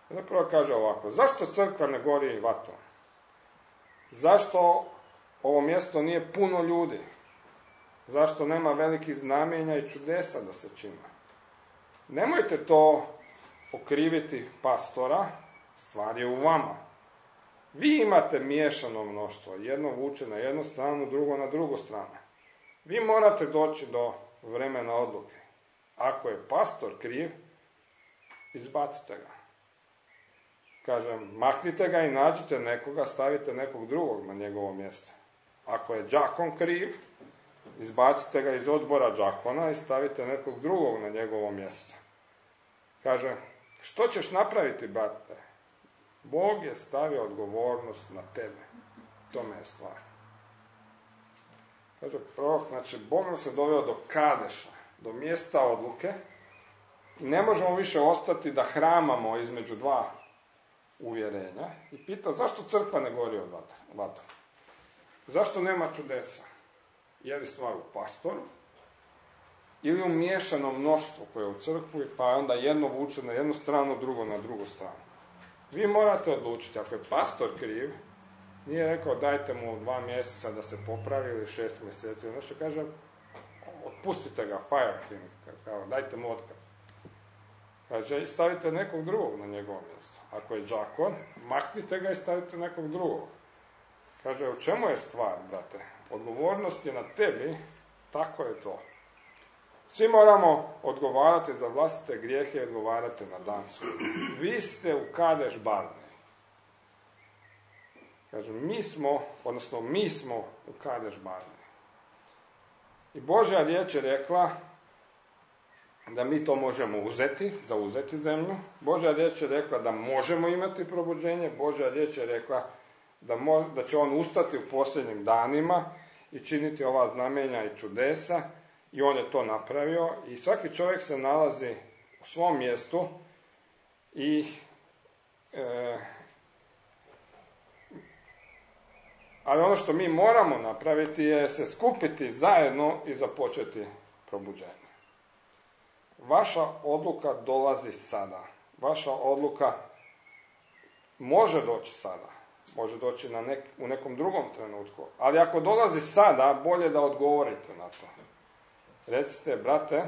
Zapravo kaže ovako, zašto crkva ne gori vatrom? Zašto ovo mjesto nije puno ljudi? Zašto nema velikih znamenja i čudesa da se čini? Nemojte to okriviti pastora, stvar je u vama. Vi imate miješano mnoštvo, jedno vuče na jednu stranu, drugo na drugu stranu. Vi morate doći do vremena odluke. Ako je pastor kriv, izbacite ga. Kažem, maknite ga i nađite nekoga, stavite nekog drugog na njegovo mjesto. Ako je đakon kriv, izbacite ga iz odbora đakona i stavite nekog drugog na njegovo mjesto. Kaže, što ćeš napraviti, brate? Bog je stavio odgovornost na tebe. Tome je stvar. Kaže prorok, znači, Bog nas je doveo do Kadeša, do mjesta odluke i ne možemo više ostati da hramamo između dva uvjerenja i pita zašto crkva ne gori od vatra? Zašto nema čudesa? Je li stvar u pastoru ili u miješanom mnoštvu koje je u crkvi, pa onda jedno vuče na jednu stranu, drugo na drugu stranu? Vi morate odlučiti, ako je pastor kriv, nije rekao dajte mu dva mjeseca da se popravi ili šest mjeseci, znači kaže otpustite ga, fire him, kao, dajte mu otkaz. Kaže, stavite nekog drugog na njegovo mjesto. Ako je đakon, maknite ga i stavite nekog drugog. Kaže, u čemu je stvar, brate? Odgovornost je na tebi, tako je to. Svi moramo odgovarati za vlastite grijehe i odgovarati na dan suda. Vi ste u Kadeš Barne. Kaže, mi smo, odnosno mi smo u Kadeš Barne. I Božja riječ je rekla da mi to možemo uzeti, zauzeti zemlju. Božja riječ je rekla da možemo imati probuđenje. Božja riječ je rekla da, mo, da će on ustati u posljednjim danima i činiti ova znamenja i čudesa. I on je to napravio. I svaki čovjek se nalazi u svom mjestu i e, ali ono što mi moramo napraviti je se skupiti zajedno i započeti probuđenje. Vaša odluka dolazi sada. Vaša odluka može doći sada. Može doći na nek, u nekom drugom trenutku. Ali ako dolazi sada, bolje da odgovorite na to. Recite, brate,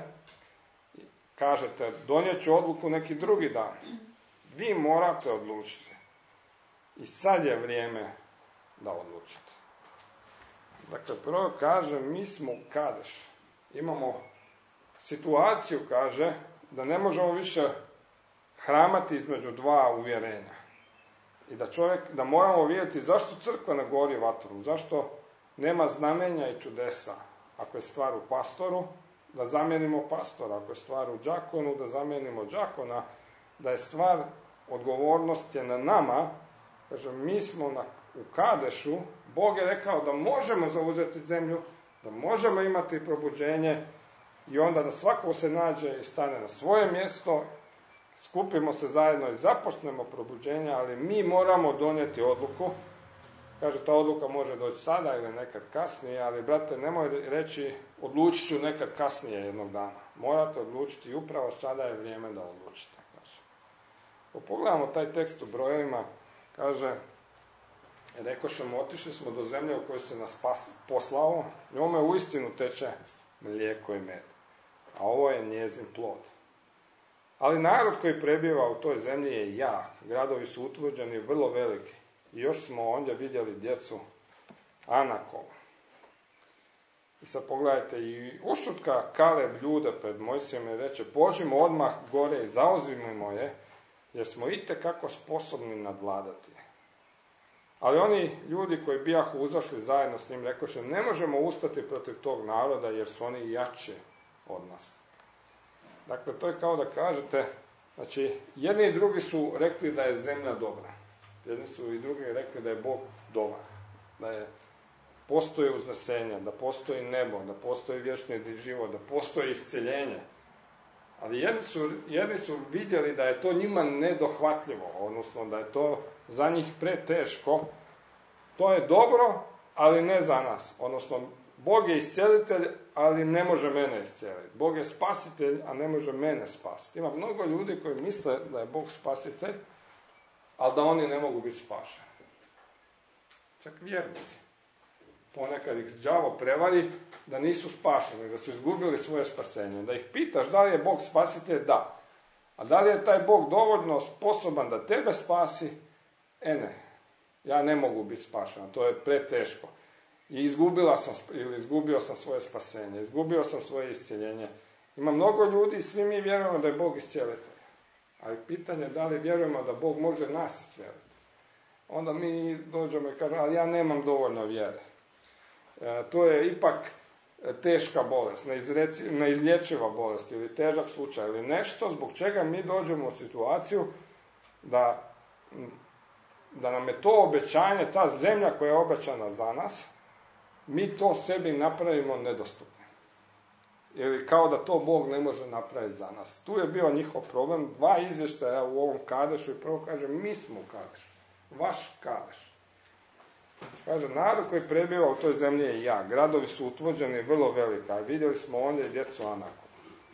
kažete, donijet ću odluku neki drugi dan. Vi morate odlučiti. I sad je vrijeme da odlučite. Dakle, prvo kaže, mi smo u Kadeš. Imamo situaciju, kaže, da ne možemo više hramati između dva uvjerenja. I da čovjek, da moramo vidjeti zašto crkva ne gori vatru, zašto nema znamenja i čudesa. Ako je stvar u pastoru, da zamijenimo pastora. Ako je stvar u đakonu, da zamijenimo đakona. Da je stvar, odgovornost je na nama. Kaže, mi smo na, u Kadešu. Bog je rekao da možemo zauzeti zemlju, da možemo imati probuđenje i onda da svako se nađe i stane na svoje mjesto, skupimo se zajedno i započnemo probuđenje, ali mi moramo donijeti odluku. Kaže, ta odluka može doći sada ili nekad kasnije, ali, brate, nemoj reći, odlučit ću nekad kasnije jednog dana. Morate odlučiti i upravo sada je vrijeme da odlučite. Kaže. Ko pogledamo taj tekst u brojevima, kaže, rekošemo, otišli smo do zemlje u kojoj se nas pas, poslao, njome uistinu teče mlijeko i med, a ovo je njezin plod. Ali narod koji prebiva u toj zemlji je jak, gradovi su utvrđeni vrlo veliki. I još smo ondje vidjeli djecu Anakovu. I sad pogledajte, i ušutka Kaleb ljude pred Mojsijem i reče, pođimo odmah gore i zauzmimo je, jer smo itekako sposobni nadvladati. Ali oni ljudi koji bijahu uzašli zajedno s njim, rekoše, ne možemo ustati protiv tog naroda, jer su oni jači od nas. Dakle, to je kao da kažete, znači, jedni i drugi su rekli da je zemlja dobra. Jedni su i drugi rekli da je Bog dobar, da je, postoji uznesenje, da postoji nebo, da postoji vječni život, da postoji isceljenje. Ali jedni su, jedni su vidjeli da je to njima nedohvatljivo, odnosno da je to za njih preteško. To je dobro, ali ne za nas. Odnosno, Bog je iscelitelj, ali ne može mene isceliti. Bog je spasitelj, a ne može mene spasiti. Ima mnogo ljudi koji misle da je Bog spasitelj, ali da oni ne mogu biti spašeni. Čak vjernici. Ponekad ih đavo prevari da nisu spašeni, da su izgubili svoje spasenje. Da ih pitaš da li je Bog spasitelj, da. A da li je taj Bog dovoljno sposoban da tebe spasi? E ne, ja ne mogu biti spašen, to je preteško. I izgubila sam, ili izgubio sam svoje spasenje, izgubio sam svoje iscjeljenje. Ima mnogo ljudi i svi mi vjerujemo da je Bog iscijelitelj. Ali pitanje je da li vjerujemo da Bog može nas iscijeliti. Onda mi dođemo i kažemo, ali ja nemam dovoljno vjere. E, to je ipak teška bolest, neizreci, neizlječiva bolest ili težak slučaj ili nešto zbog čega mi dođemo u situaciju da, da nam je to obećanje, ta zemlja koja je obećana za nas, mi to sebi napravimo nedostupno. Ili kao da to Bog ne može napraviti za nas. Tu je bio njihov problem, dva izvještaja u ovom Kadešu i prvo kaže, mi smo u Kadešu, vaš Kadeš. Kaže, narod koji prebiva u toj zemlji je ja, gradovi su utvrđeni vrlo velika, vidjeli smo ondje i djecu Anaku.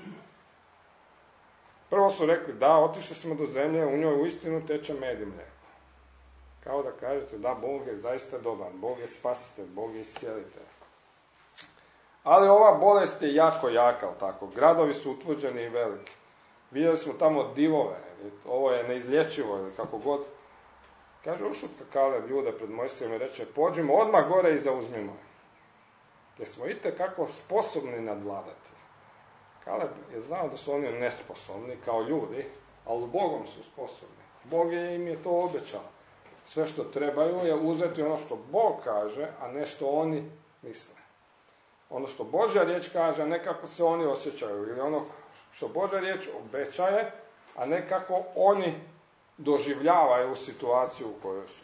Prvo su rekli, da, otišli smo do zemlje, u njoj uistinu teče med i mlijeko. Kao da kažete, da, Bog je zaista dobar, Bog je spasitelj, Bog je iscijelitelj. Ali ova bolest je jako jaka, tako. Gradovi su utvrđeni i veliki. Vidjeli smo tamo divove, ovo je neizlječivo ili kako god. Kaže, ušutka Kaleb ljude pred Mojsijem i reče, pođimo odmah gore i zauzmimo. Jer smo itekako sposobni nadvladati. Kaleb je znao da su oni nesposobni kao ljudi, ali s Bogom su sposobni. Bog je im je to obećao. Sve što trebaju je uzeti ono što Bog kaže, a ne što oni misle. Ono što Božja riječ kaže, a ne kako se oni osjećaju. Ili ono što Božja riječ obećaje, a ne kako oni doživljavaju situaciju u kojoj su.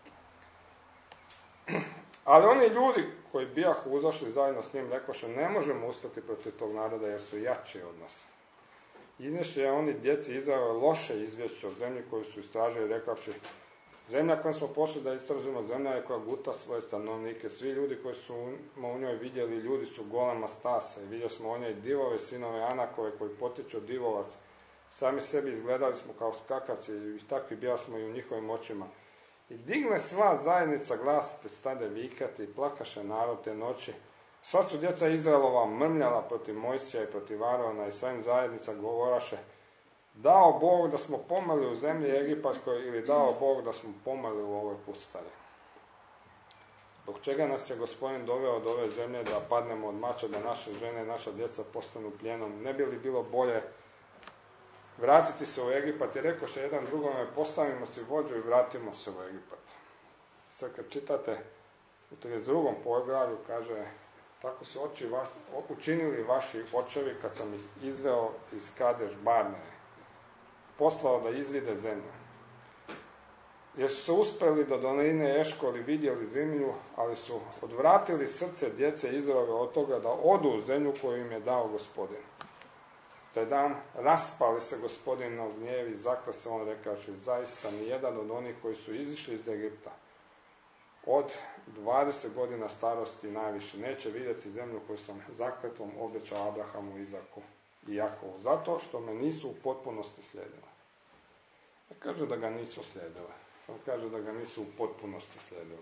Ali oni ljudi koji bijahu uzašli zajedno s njim, rekoše, ne možemo ustati protiv tog naroda jer su jači od nas. Izneše oni djeci Izraela loše izvješće o zemlji koju su istražili, rekavši, zemlja kojom smo pošli da istražimo, zemlja je koja guta svoje stanovnike. Svi ljudi koji su u njoj vidjeli, ljudi su golema stasa. I vidjeli smo o njoj divove, sinove Anakove koji potiču od divova. Sami sebi izgledali smo kao skakavci i takvi bili smo i u njihovim očima. I digne sva zajednica glas, te stade vikati i plakaše narod te noći. Sva su djeca Izraelova mrmljala protiv Mojsija i protiv Arona i svojim zajednica govoraše, dao Bog da smo pomali u zemlji Egipatskoj ili dao Bog da smo pomali u ovoj pustari. Zbog čega nas je Gospodin doveo do ove zemlje da padnemo od mača, da naše žene i naša djeca postanu plijenom? Ne bi li bilo bolje vratiti se u Egipat? I rekoše jedan drugome, postavimo si vođu i vratimo se u Egipat. Sad kad čitate u trideset drugom poglavlju kaže, tako su oči vaš, učinili vaši očevi kad sam ih izveo iz Kadeš Barne, poslao da izvide zemlju. Jer su se uspjeli do doline Eškoli, vidjeli zemlju, ali su odvratili srce djece Izraelove od toga da odu u zemlju koju im je dao Gospodin. Taj dan raspali se Gospodinov gnjev i zakle se on rekavši, zaista nijedan od onih koji su izišli iz Egipta od dvadeset godina starosti najviše neće vidjeti zemlju koju sam zakletvom obećao Abrahamu, Izaku i Jakovu, zato što me nisu u potpunosti slijedile. Ne kaže da ga nisu slijedile, samo kaže da ga nisu u potpunosti slijedile.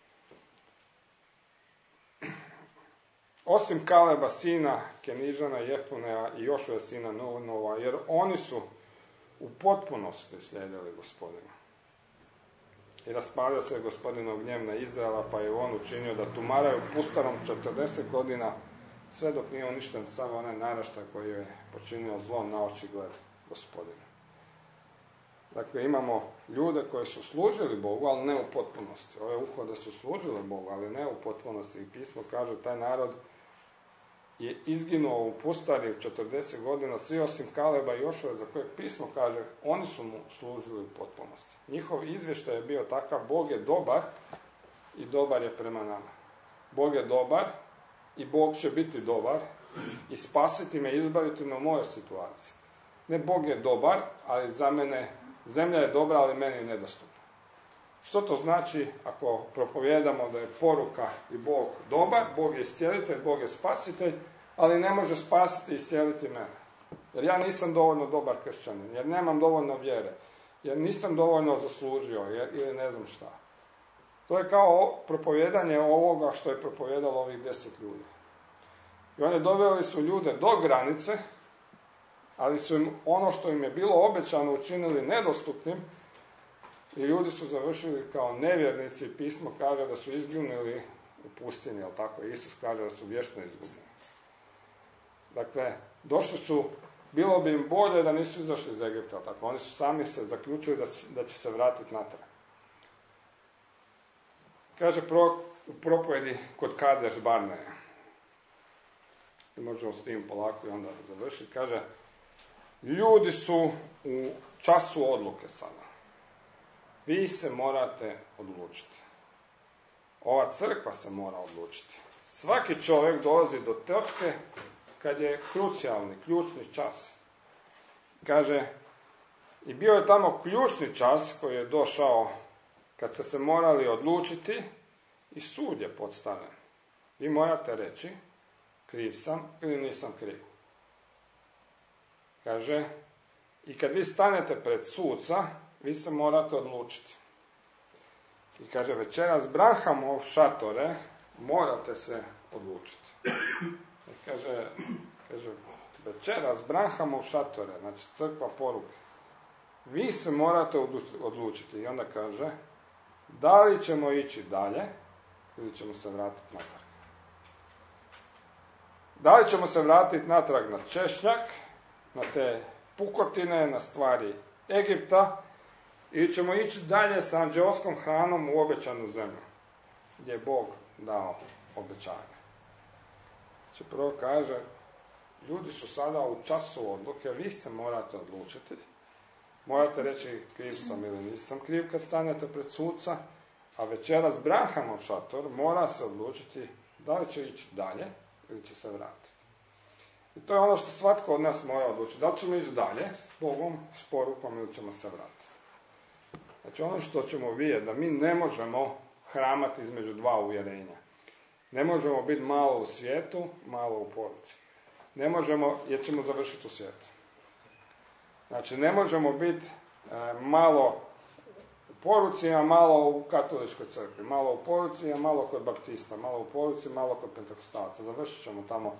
Osim Kaleba sina Kenižana, Jefunea i Jošua sina Nunova, jer oni su u potpunosti slijedili Gospodina. I raspalio se Gospodinov gnjev na Izraela, pa je on učinio da tumaraju pustarom četrdeset godina, sve dok nije uništen samo onaj naraštaj koji je počinio zlo na oči gled Gospodina. Dakle, imamo ljude koji su služili Bogu, ali ne u potpunosti. Ove uhode su služile Bogu, ali ne u potpunosti. I pismo kaže, taj narod je izginuo u pustari četrdeset godina, svi osim Kaleba i Jošua, za kojeg pismo kaže, oni su mu služili u potpunosti. Njihov izvještaj je bio takav, Bog je dobar i dobar je prema nama. Bog je dobar i Bog će biti dobar i spasiti me, izbaviti me u mojoj situaciji. Ne, Bog je dobar, ali za mene, zemlja je dobra, ali meni je nedostupna. Što to znači ako propovijedamo da je poruka i Bog dobar, Bog je iscijelitelj, Bog je spasitelj, ali ne može spasiti i iscijeliti mene. Jer ja nisam dovoljno dobar kršćanin, jer nemam dovoljno vjere, jer nisam dovoljno zaslužio, jer, ili ne znam šta. To je kao propovijedanje ovoga što je propovijedalo ovih deset ljudi. I oni doveli su ljude do granice, ali su im ono što im je bilo obećano učinili nedostupnim i ljudi su završili kao nevjernici i pismo kaže da su izginuli u pustinji, jel tako? Isus kaže da su vječno izgubljeni. Dakle, došli su, bilo bi im bolje da nisu izašli iz Egipta, jel tako? Oni su sami se zaključili da, da će se vratiti natrag. Kaže pro, u propovjedi kod Kadeš Barneja. I možemo s tim polako i onda završiti. Kaže, ljudi su u času odluke sada. Vi se morate odlučiti. Ova crkva se mora odlučiti. Svaki čovjek dolazi do točke kad je krucijalni, ključni čas. Kaže, i bio je tamo ključni čas koji je došao kad ste se morali odlučiti i sud je podstavljen. Vi morate reći, kriv sam ili nisam kriv. Kaže, i kad vi stanete pred suca, vi se morate odlučiti. I kaže, večeras Branhamov šatore, morate se odlučiti. I kaže, kaže, večeras Branhamov šatore, znači crkva poruke, vi se morate odlučiti. I onda kaže, da li ćemo ići dalje ili ćemo se vratiti natrag. Da li ćemo se vratiti natrag na češnjak, na te pukotine, na stvari Egipta, ili ćemo ići dalje sa anđeoskom hranom u obećanu zemlju, gdje je Bog dao obećanje. Znači prvo kaže, ljudi su sada u času odluke, vi se morate odlučiti. Morate reći kriv sam ili nisam kriv kad stanete pred suca, a večeras Branhamov šator mora se odlučiti da li će ići dalje ili će se vratiti. I to je ono što svatko od nas mora odlučiti. Da li ćemo ići dalje s Bogom, s porukom ili ćemo se vratiti. Znači ono što ćemo vidjeti, da mi ne možemo hramati između dva uvjerenja. Ne možemo biti malo u svijetu, malo u poruci. Ne možemo, jer ćemo završiti u svijetu. Znači ne možemo biti e, malo u poruci, a malo u katoličkoj crkvi. Malo u poruci, a malo kod baptista. Malo u poruci, malo kod pentekostalaca. Završit ćemo tamo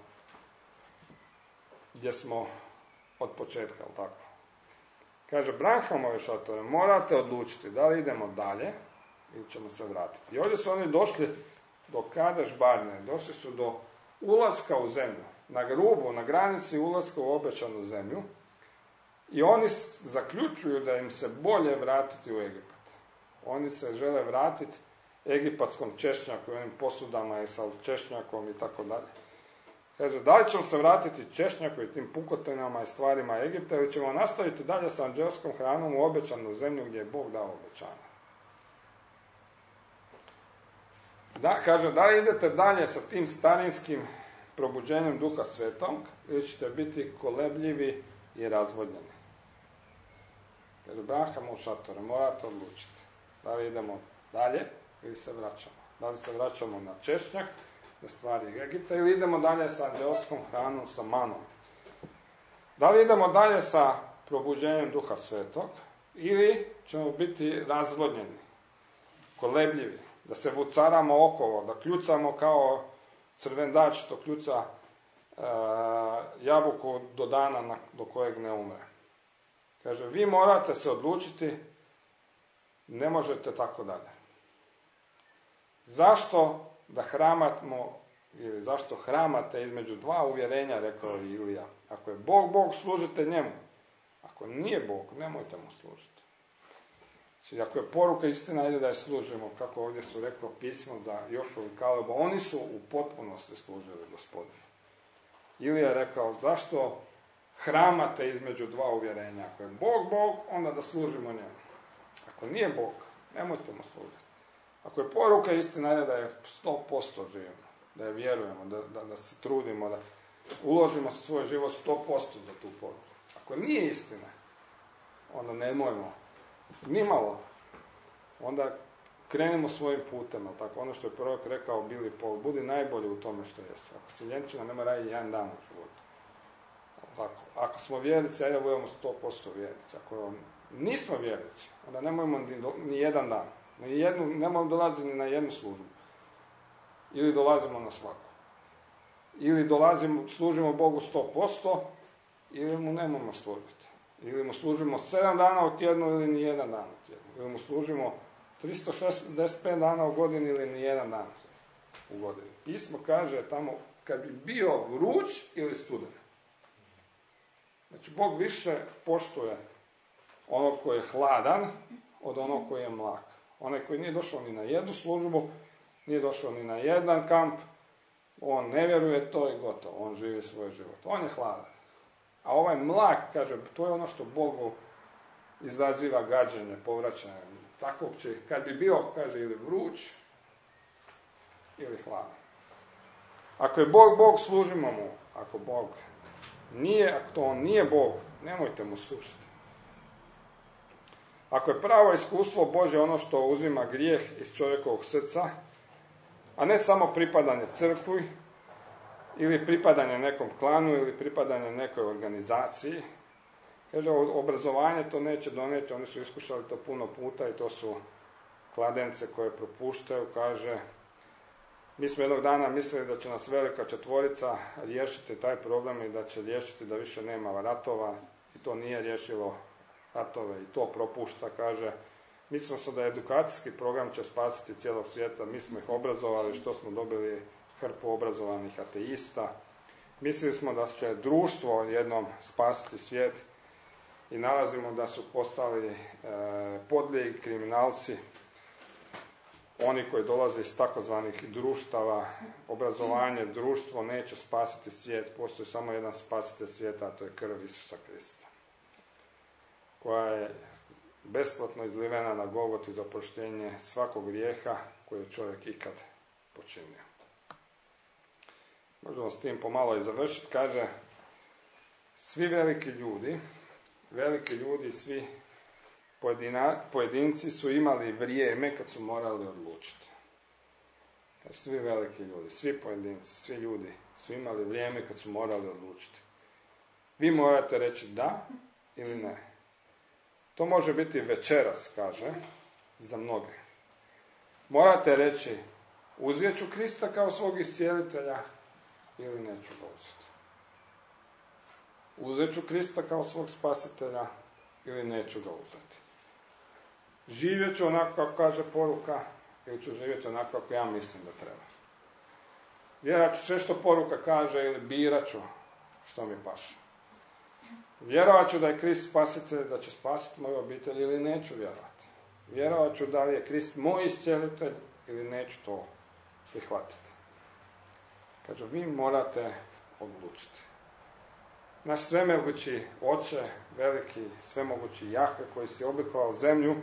gdje smo od početka, ali tako. Kaže, Branhamove šatore, morate odlučiti da li idemo dalje ili ćemo se vratiti. I ovdje su oni došli do Kadeš Barne, došli su do ulaska u zemlju, na grubu, na granici ulaska u obećanu zemlju, i oni zaključuju da im se bolje vratiti u Egipat. Oni se žele vratiti egipatskom češnjaku, onim posudama i sa češnjakom i tako dalje. Kaže, da li ćemo se vratiti češnjaku i tim pukotinama i stvarima Egipta ili ćemo nastaviti dalje sa anđelskom hranom u obećanu zemlju gdje je Bog dao obećanje. Da, kaže, da li idete dalje sa tim starinskim probuđenjem Duha Svetog ili ćete biti kolebljivi i razvodnjeni. Kaže, Branhamov šatore, morate odlučiti. Da li idemo dalje ili se vraćamo. Da li se vraćamo na češnjak, na stvari Egipta, ili idemo dalje sa anđelskom hranom, sa manom. Da li idemo dalje sa probuđenjem Duha Svetog ili ćemo biti razvodnjeni, kolebljivi, da se vucaramo okolo, da kljucamo kao crvendač što kljuca e, jabuku do dana na, do kojeg ne umre. Kaže, vi morate se odlučiti, ne možete tako dalje. Zašto da hramatmo, ili zašto hramate između dva uvjerenja, rekao je Ilija. Ako je Bog, Bog, služite njemu. Ako nije Bog, nemojte mu služiti. Znači, ako je poruka istina, ide da je služimo, kako ovdje su reklo pismo za Jošuvu i Kalebu, oni su u potpunosti služili Gospodinu. Ilija je rekao, zašto hramate između dva uvjerenja? Ako je Bog, Bog, onda da služimo njemu. Ako nije Bog, nemojte mu služiti. Ako je poruka istina, ide da je sto posto živimo, da je vjerujemo, da, da, da se trudimo, da uložimo svoj život sto posto za tu poruku. Ako nije istina, onda nemojmo, nimalo, onda krenimo svojim putem, ali tako, ono što je prorok rekao Billy Paul, budi najbolji u tome što jesi. Ako si ljenčina, nema raditi jedan dan u životu. Tako. Ako smo vjernici, ajde budemo sto posto vjernici. Ako nismo vjernici, onda nemojmo ni, ni jedan dan. Ni jednu, nemojmo dolaziti ni na jednu službu. Ili dolazimo na svaku. Ili dolazimo, služimo Bogu sto posto, ili mu nemojmo služiti. Ili mu služimo sedam dana u tjednu, ili ni jedan dan u tjednu. Ili mu služimo tristo šezdeset pet dana u godini, ili ni jedan dan u godini. Pismo kaže tamo, kad bi bio vruć ili studen. Znači, Bog više poštuje onog koji je hladan od onog koji je mlak. Onaj koji nije došao ni na jednu službu, nije došao ni na jedan kamp, on ne vjeruje, to i gotovo, on živi svoj život. On je hladan. A ovaj mlak, kaže, to je ono što Bogu izaziva gađenje, povraćanje. Tako će, kad bi bio, kaže, ili vruć, ili hladan. Ako je Bog, Bog, služimo mu. Ako Bog nije, ako to on nije Bog, nemojte mu slušati. Ako je pravo iskustvo Božje ono što uzima grijeh iz čovjekovog srca, a ne samo pripadanje crkvi, ili pripadanje nekom klanu, ili pripadanje nekoj organizaciji, kaže, obrazovanje to neće donijeti, oni su iskušali to puno puta i to su kladence koje propuštaju, kaže, mi smo jednog dana mislili da će nas velika četvorica riješiti taj problem i da će riješiti da više nema ratova i to nije riješilo ratove i to propušta, kaže. Mislimo se da edukacijski program će spasiti cijelog svijeta, mi smo ih obrazovali, što smo dobili hrpu obrazovanih ateista. Mislili smo da će društvo jednom spasiti svijet i nalazimo da su postali e, podliji kriminalci, oni koji dolaze iz takozvanih društava. Obrazovanje, društvo neće spasiti svijet, postoji samo jedan spasitelj svijeta, a to je krv Isusa Krista, koja je besplatno izlivena na Golgoti za oproštenje svakog grijeha koji je čovjek ikad počinio. Možemo s tim pomalo i završiti. Kaže, svi veliki ljudi, veliki ljudi, svi pojedina, pojedinci su imali vrijeme kad su morali odlučiti. Kaže, svi veliki ljudi, svi pojedinci, svi ljudi su imali vrijeme kad su morali odlučiti. Vi morate reći da ili ne. To može biti večeras, kaže, za mnoge. Morate reći, uzet ću Krista kao svog iscijelitelja ili neću ga uzeti. Uzet ću Krista kao svog spasitelja ili neću ga uzeti. Živjet ću onako kako kaže poruka ili ću živjeti onako kako ja mislim da treba. Vjerat ću sve što poruka kaže ili birat ću što mi paše. Vjerovat ću da je Krist spasitelj, da će spasiti moju obitelj ili neću vjerovati. Vjerovat ću da li je Krist moj iscijelitelj ili neću to prihvatiti. Kaže, vi morate odlučiti. Naš svemogući Oče, veliki svemogući Jahve koji si oblikovao zemlju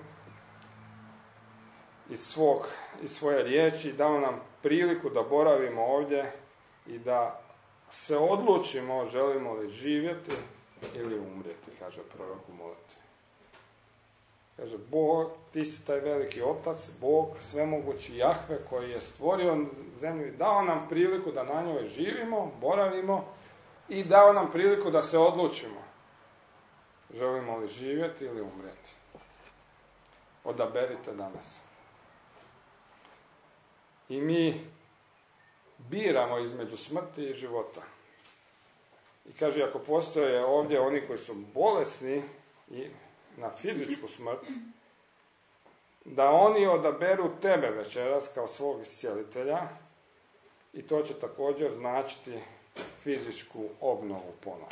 iz, svog, iz svoje riječi, dao nam priliku da boravimo ovdje i da se odlučimo želimo li živjeti ili umrijeti, kaže prorok u molitvi. Kaže, Bog, ti si taj veliki Otac, Bog, svemogući Jahve koji je stvorio zemlju i dao nam priliku da na njoj živimo, boravimo i dao nam priliku da se odlučimo. Želimo li živjeti ili umrijeti? Odaberite danas. I mi biramo između smrti i života. I kaže, ako postoje ovdje oni koji su bolesni i na fizičku smrt, da oni odaberu tebe večeras kao svog iscijelitelja i to će također značiti fizičku obnovu ponovo.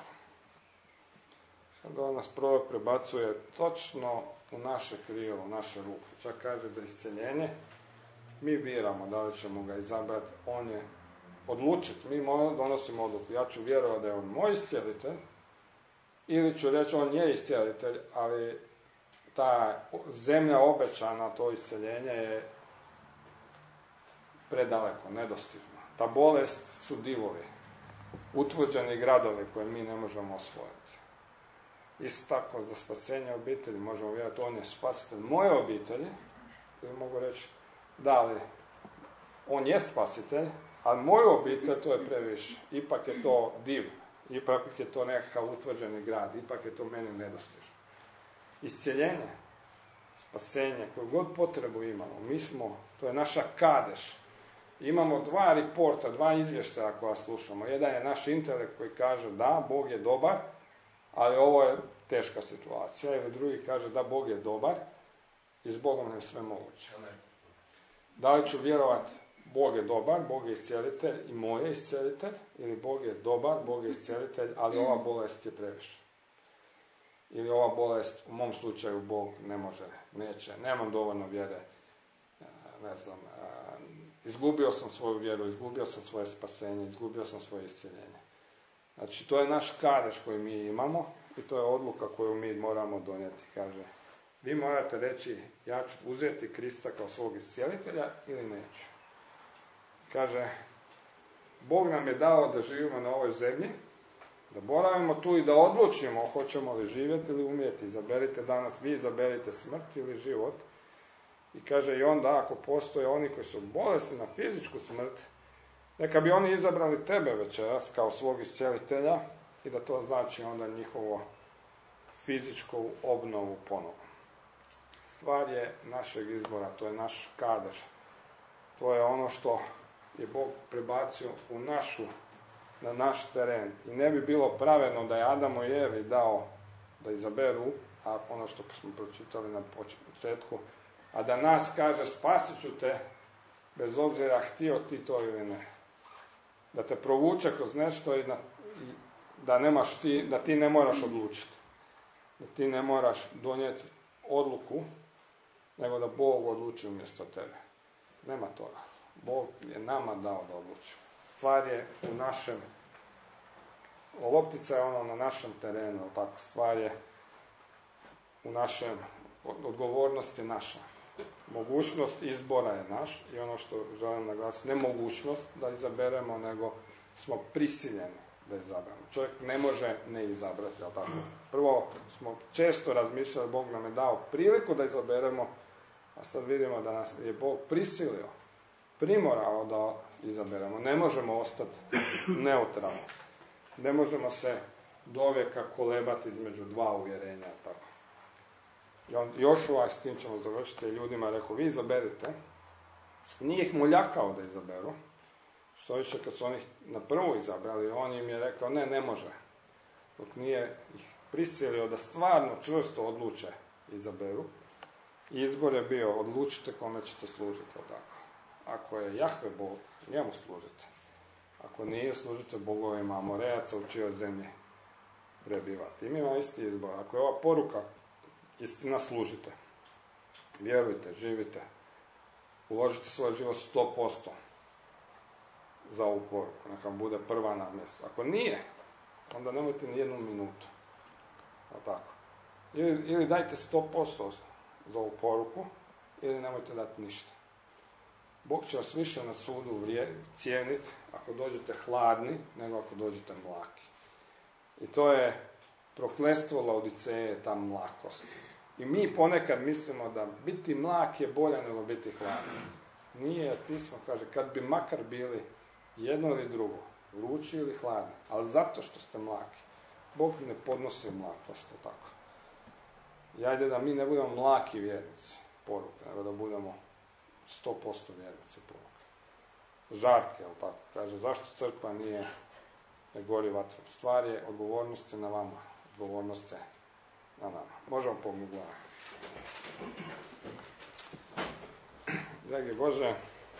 Sada nas prorok prebacuje točno u naše krilo, u naše ruke. Čak kaže da isceljenje, mi biramo da li ćemo ga izabrati, on je odlučiti, mi donosimo odluku. Ja ću vjerovati da je on moj iscijelitelj, ili ću reći on je iscijelitelj, ali ta zemlja obećana, to isceljenje je predaleko, nedostižno. Ta bolest su divovi, utvrđeni gradovi koje mi ne možemo osvojiti. Isto tako za spasenje obitelji možemo vjerovati, on je spasitelj moje obitelji, ili mogu reći, da li on je spasitelj, ali moju obitelj to je previše. Ipak je to div Ipak je to nekakav utvrđeni grad, ipak je to meni nedostižno. Iscijeljenje, spasenje, koju god potrebu imamo, mi smo, to je naša kadeš. Imamo dva reporta, dva izvještaja koja slušamo. Jedan je naš intelekt koji kaže da, Bog je dobar, ali ovo je teška situacija. Ili drugi kaže da, Bog je dobar i s Bogom je sve moguće. Da li ću vjerovati Bog je dobar, Bog je iscijelitelj i moj je iscijelitelj, ili Bog je dobar, Bog je iscijelitelj, ali ova bolest je previše. Ili ova bolest, u mom slučaju, Bog ne može, neće, nemam dovoljno vjere, ne znam, izgubio sam svoju vjeru, izgubio sam svoje spasenje, izgubio sam svoje iscijeljenje. Znači, to je naš kadeš koji mi imamo i to je odluka koju mi moramo donijeti. Kaže, vi morate reći, ja ću uzeti Krista kao svog iscijelitelja ili neću. Kaže, Bog nam je dao da živimo na ovoj zemlji, da boravimo tu i da odlučimo hoćemo li živjeti ili umrijeti. Izaberite danas, vi izaberite smrt ili život. I kaže, i onda ako postoje oni koji su bolesni na fizičku smrt, neka bi oni izabrali tebe večeras kao svog iscijelitelja i da to znači onda njihovo fizičku obnovu ponovo. Stvar je našeg izbora, to je naš kadeš. To je ono što je Bog prebacio u našu, na naš teren. I ne bi bilo pravedno da je Adamu i Evi dao da izaberu, a ono što smo pročitali na početku, a da nas kaže spasit ću te bez obzira htio ti to ili ne. Da te provuče kroz nešto i, na, i da, nemaš ti, da ti ne moraš odlučiti. Da ti ne moraš donijeti odluku, nego da Bog odluči umjesto tebe. Nema toga. Bog je nama dao da odlučimo. Stvar je u našem, loptica je ono na našem terenu, tako, stvar je u našem, odgovornost je naša. Mogućnost izbora je naš i ono što želim naglasiti, ne mogućnost da izaberemo, nego smo prisiljeni da izaberemo. Čovjek ne može ne izabrati, ali tako. Prvo smo često razmišljali, Bog nam je dao priliku da izaberemo, a sad vidimo da nas je Bog prisilio, primorao da izaberemo. Ne možemo ostati neutralni. Ne možemo se dovijeka kolebati između dva uvjerenja, tako. I on, još ovaj, s tim ćemo završiti, ljudima rekao, vi izaberite. Nije ih moljakao da izaberu. Što više, kad su oni na prvu izabrali, on im je rekao, ne, ne može. Dok nije ih prisilio da stvarno čvrsto odluče izaberu. I izbor je bio, odlučite kome ćete služiti, tako. Ako je Jahve Bog, njemu služite. Ako nije, služite bogovima Amorejaca u čijoj zemlji prebivate. I mi imamo isti izbor. Ako je ova poruka istina, služite. Vjerujte, živite. Uložite svoj život sto posto za ovu poruku. Neka vam bude prva na mjestu. Ako nije, onda nemojte ni jednu minutu. A tako. Ili, ili dajte sto posto za ovu poruku, ili nemojte dati ništa. Bog će vas više na sudu cijeniti ako dođete hladni, nego ako dođete mlaki. I to je prokletstvo Laodiceje, ta mlakost. I mi ponekad mislimo da biti mlak je bolje nego biti hladan. Nije, pismo kaže, kad bi makar bili jedno ili drugo, vrući ili hladni, ali zato što ste mlaki. Bog ne podnosi mlakost, tako. I ajde da mi ne budemo mlaki vjernici poruke, nego da budemo sto posto vjernici poruke. Žarke, jel tako? Kaže, zašto crkva nije ne gori vatrom? Stvar je, odgovornost je na vama. Odgovornost je na nama. Možemo pogledati. Dragi Bože,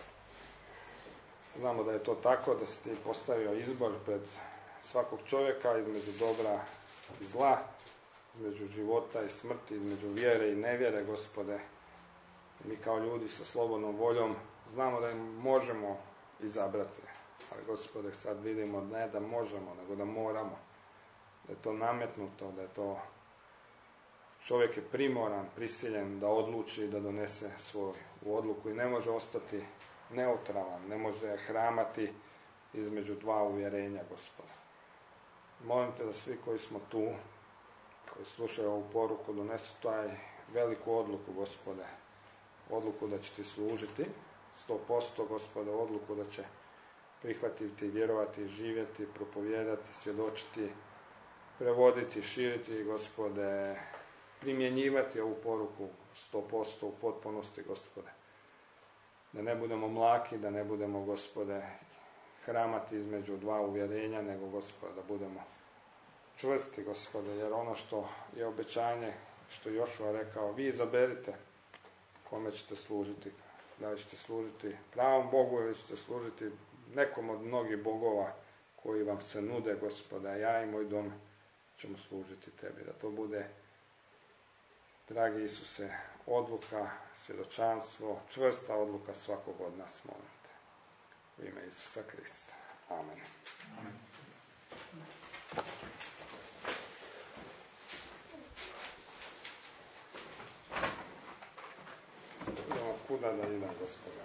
znamo da je to tako, da si ti postavio izbor pred svakog čovjeka između dobra i zla, između života i smrti, između vjere i nevjere, Gospode. Mi kao ljudi sa slobodnom voljom znamo da im možemo izabrati. Ali, Gospode, sad vidimo ne da možemo, nego da moramo. Da je to nametnuto, da je to čovjek je primoran, prisiljen da odluči i da donese svoju odluku i ne može ostati neutralan, ne može hramati između dva uvjerenja, Gospode. Molim te da svi koji smo tu, koji slušaju ovu poruku, donesu taj veliku odluku, Gospode. Odluku da će ti služiti, sto posto, Gospode, odluku da će prihvatiti, vjerovati, živjeti, propovijedati, svjedočiti, prevoditi, širiti, Gospode, primjenjivati ovu poruku sto posto u potpunosti, Gospode. Da ne budemo mlaki, da ne budemo, Gospode, hramati između dva uvjerenja, nego, Gospode, da budemo čvrsti, Gospode, jer ono što je obećanje, što Jošua rekao, vi izaberite kome ćete služiti. Da li ćete služiti pravom Bogu ili ćete služiti nekom od mnogih bogova koji vam se nude, Gospode, a ja i moj dom ćemo služiti tebi. Da to bude, dragi Isuse, odluka, svjedočanstvo, čvrsta odluka svakog od nas, molim te. U ime Isusa Krista. Amen. Amen. Kuda da idem, Gospode?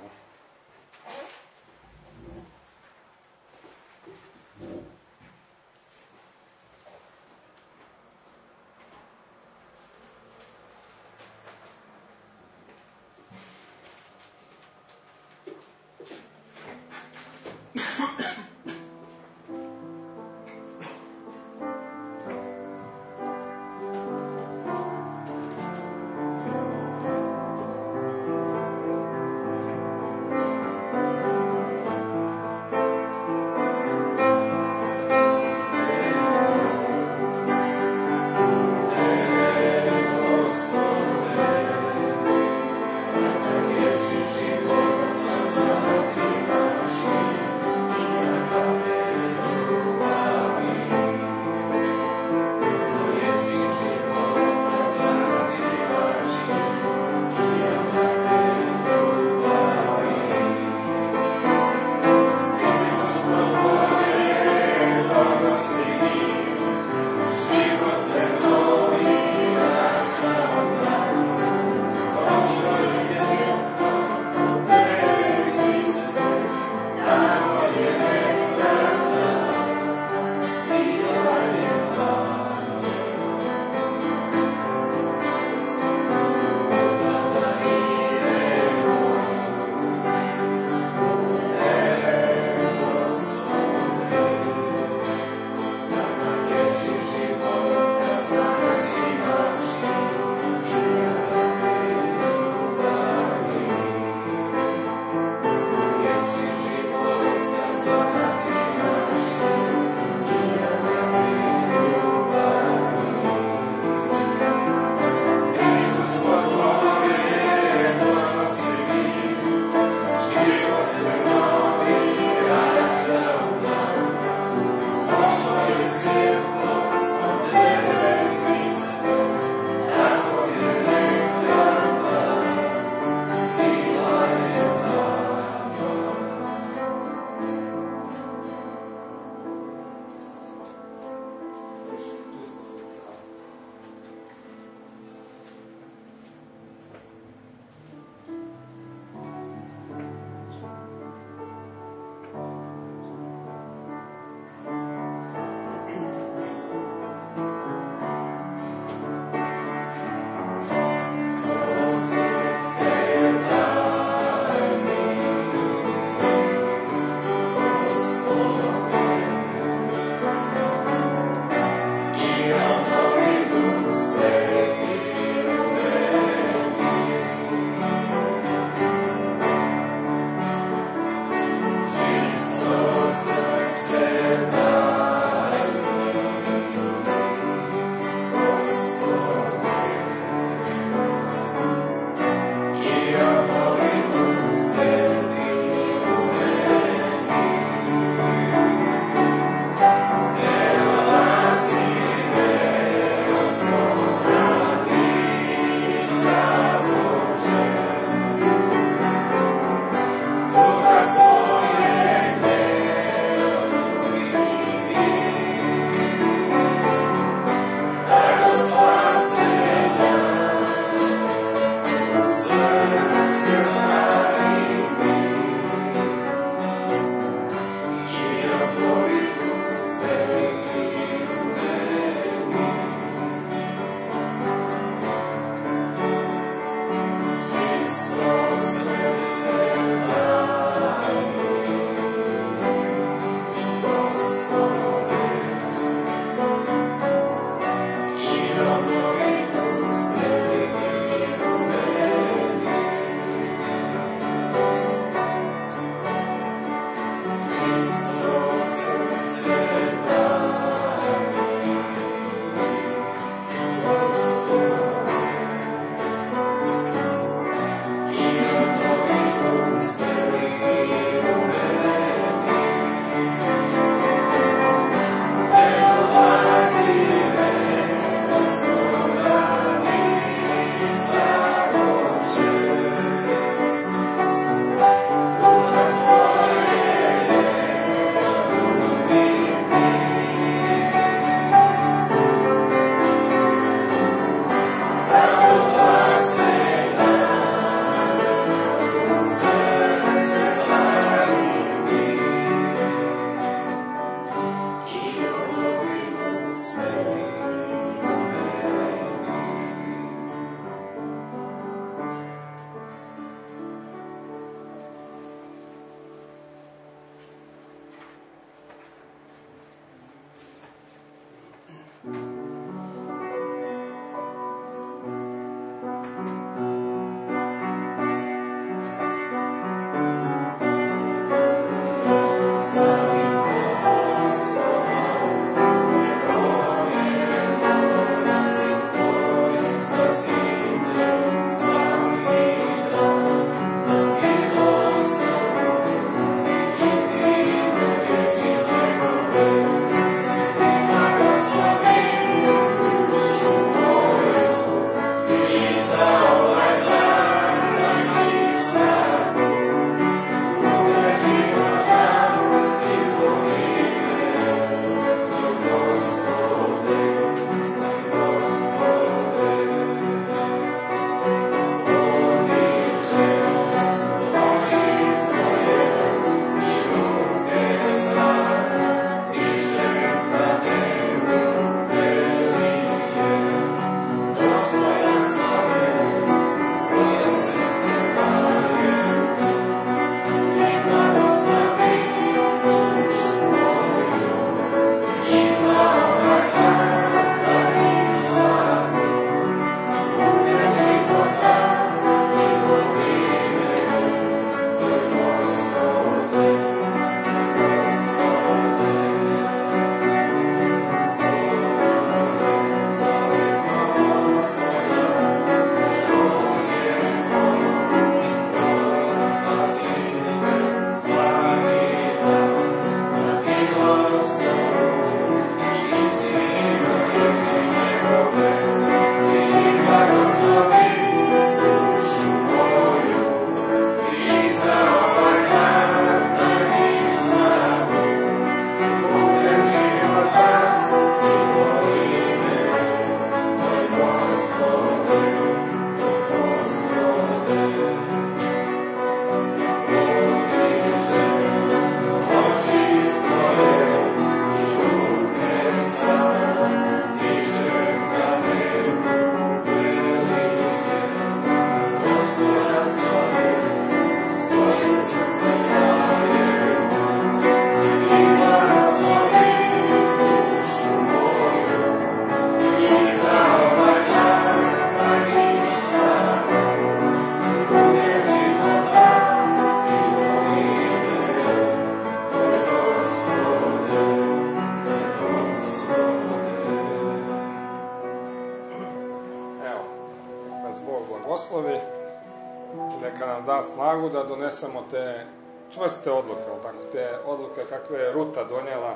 snagu da donesemo te čvrste odluke, tako, te odluke kakve je Ruta donijela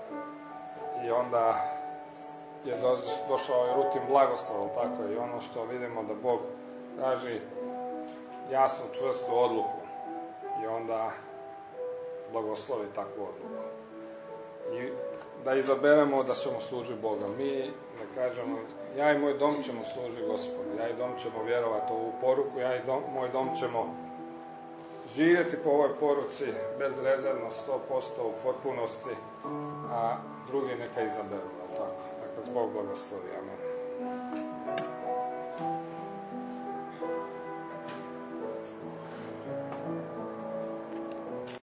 i onda je došao i Rutin blagoslov, tako, i ono što vidimo da Bog traži jasnu, čvrstu odluku i onda blagoslovi takvu odluku. I da izaberemo da ćemo služiti Boga. Mi da kažemo, ja i moj dom ćemo služiti Gospodu, ja i dom ćemo vjerovati u ovu poruku, ja i dom, moj dom ćemo živjeti po ovoj poruci bezrezervno, sto posto u potpunosti, a drugi neka izaberu, tako. Neka Bog blagoslovi, amen.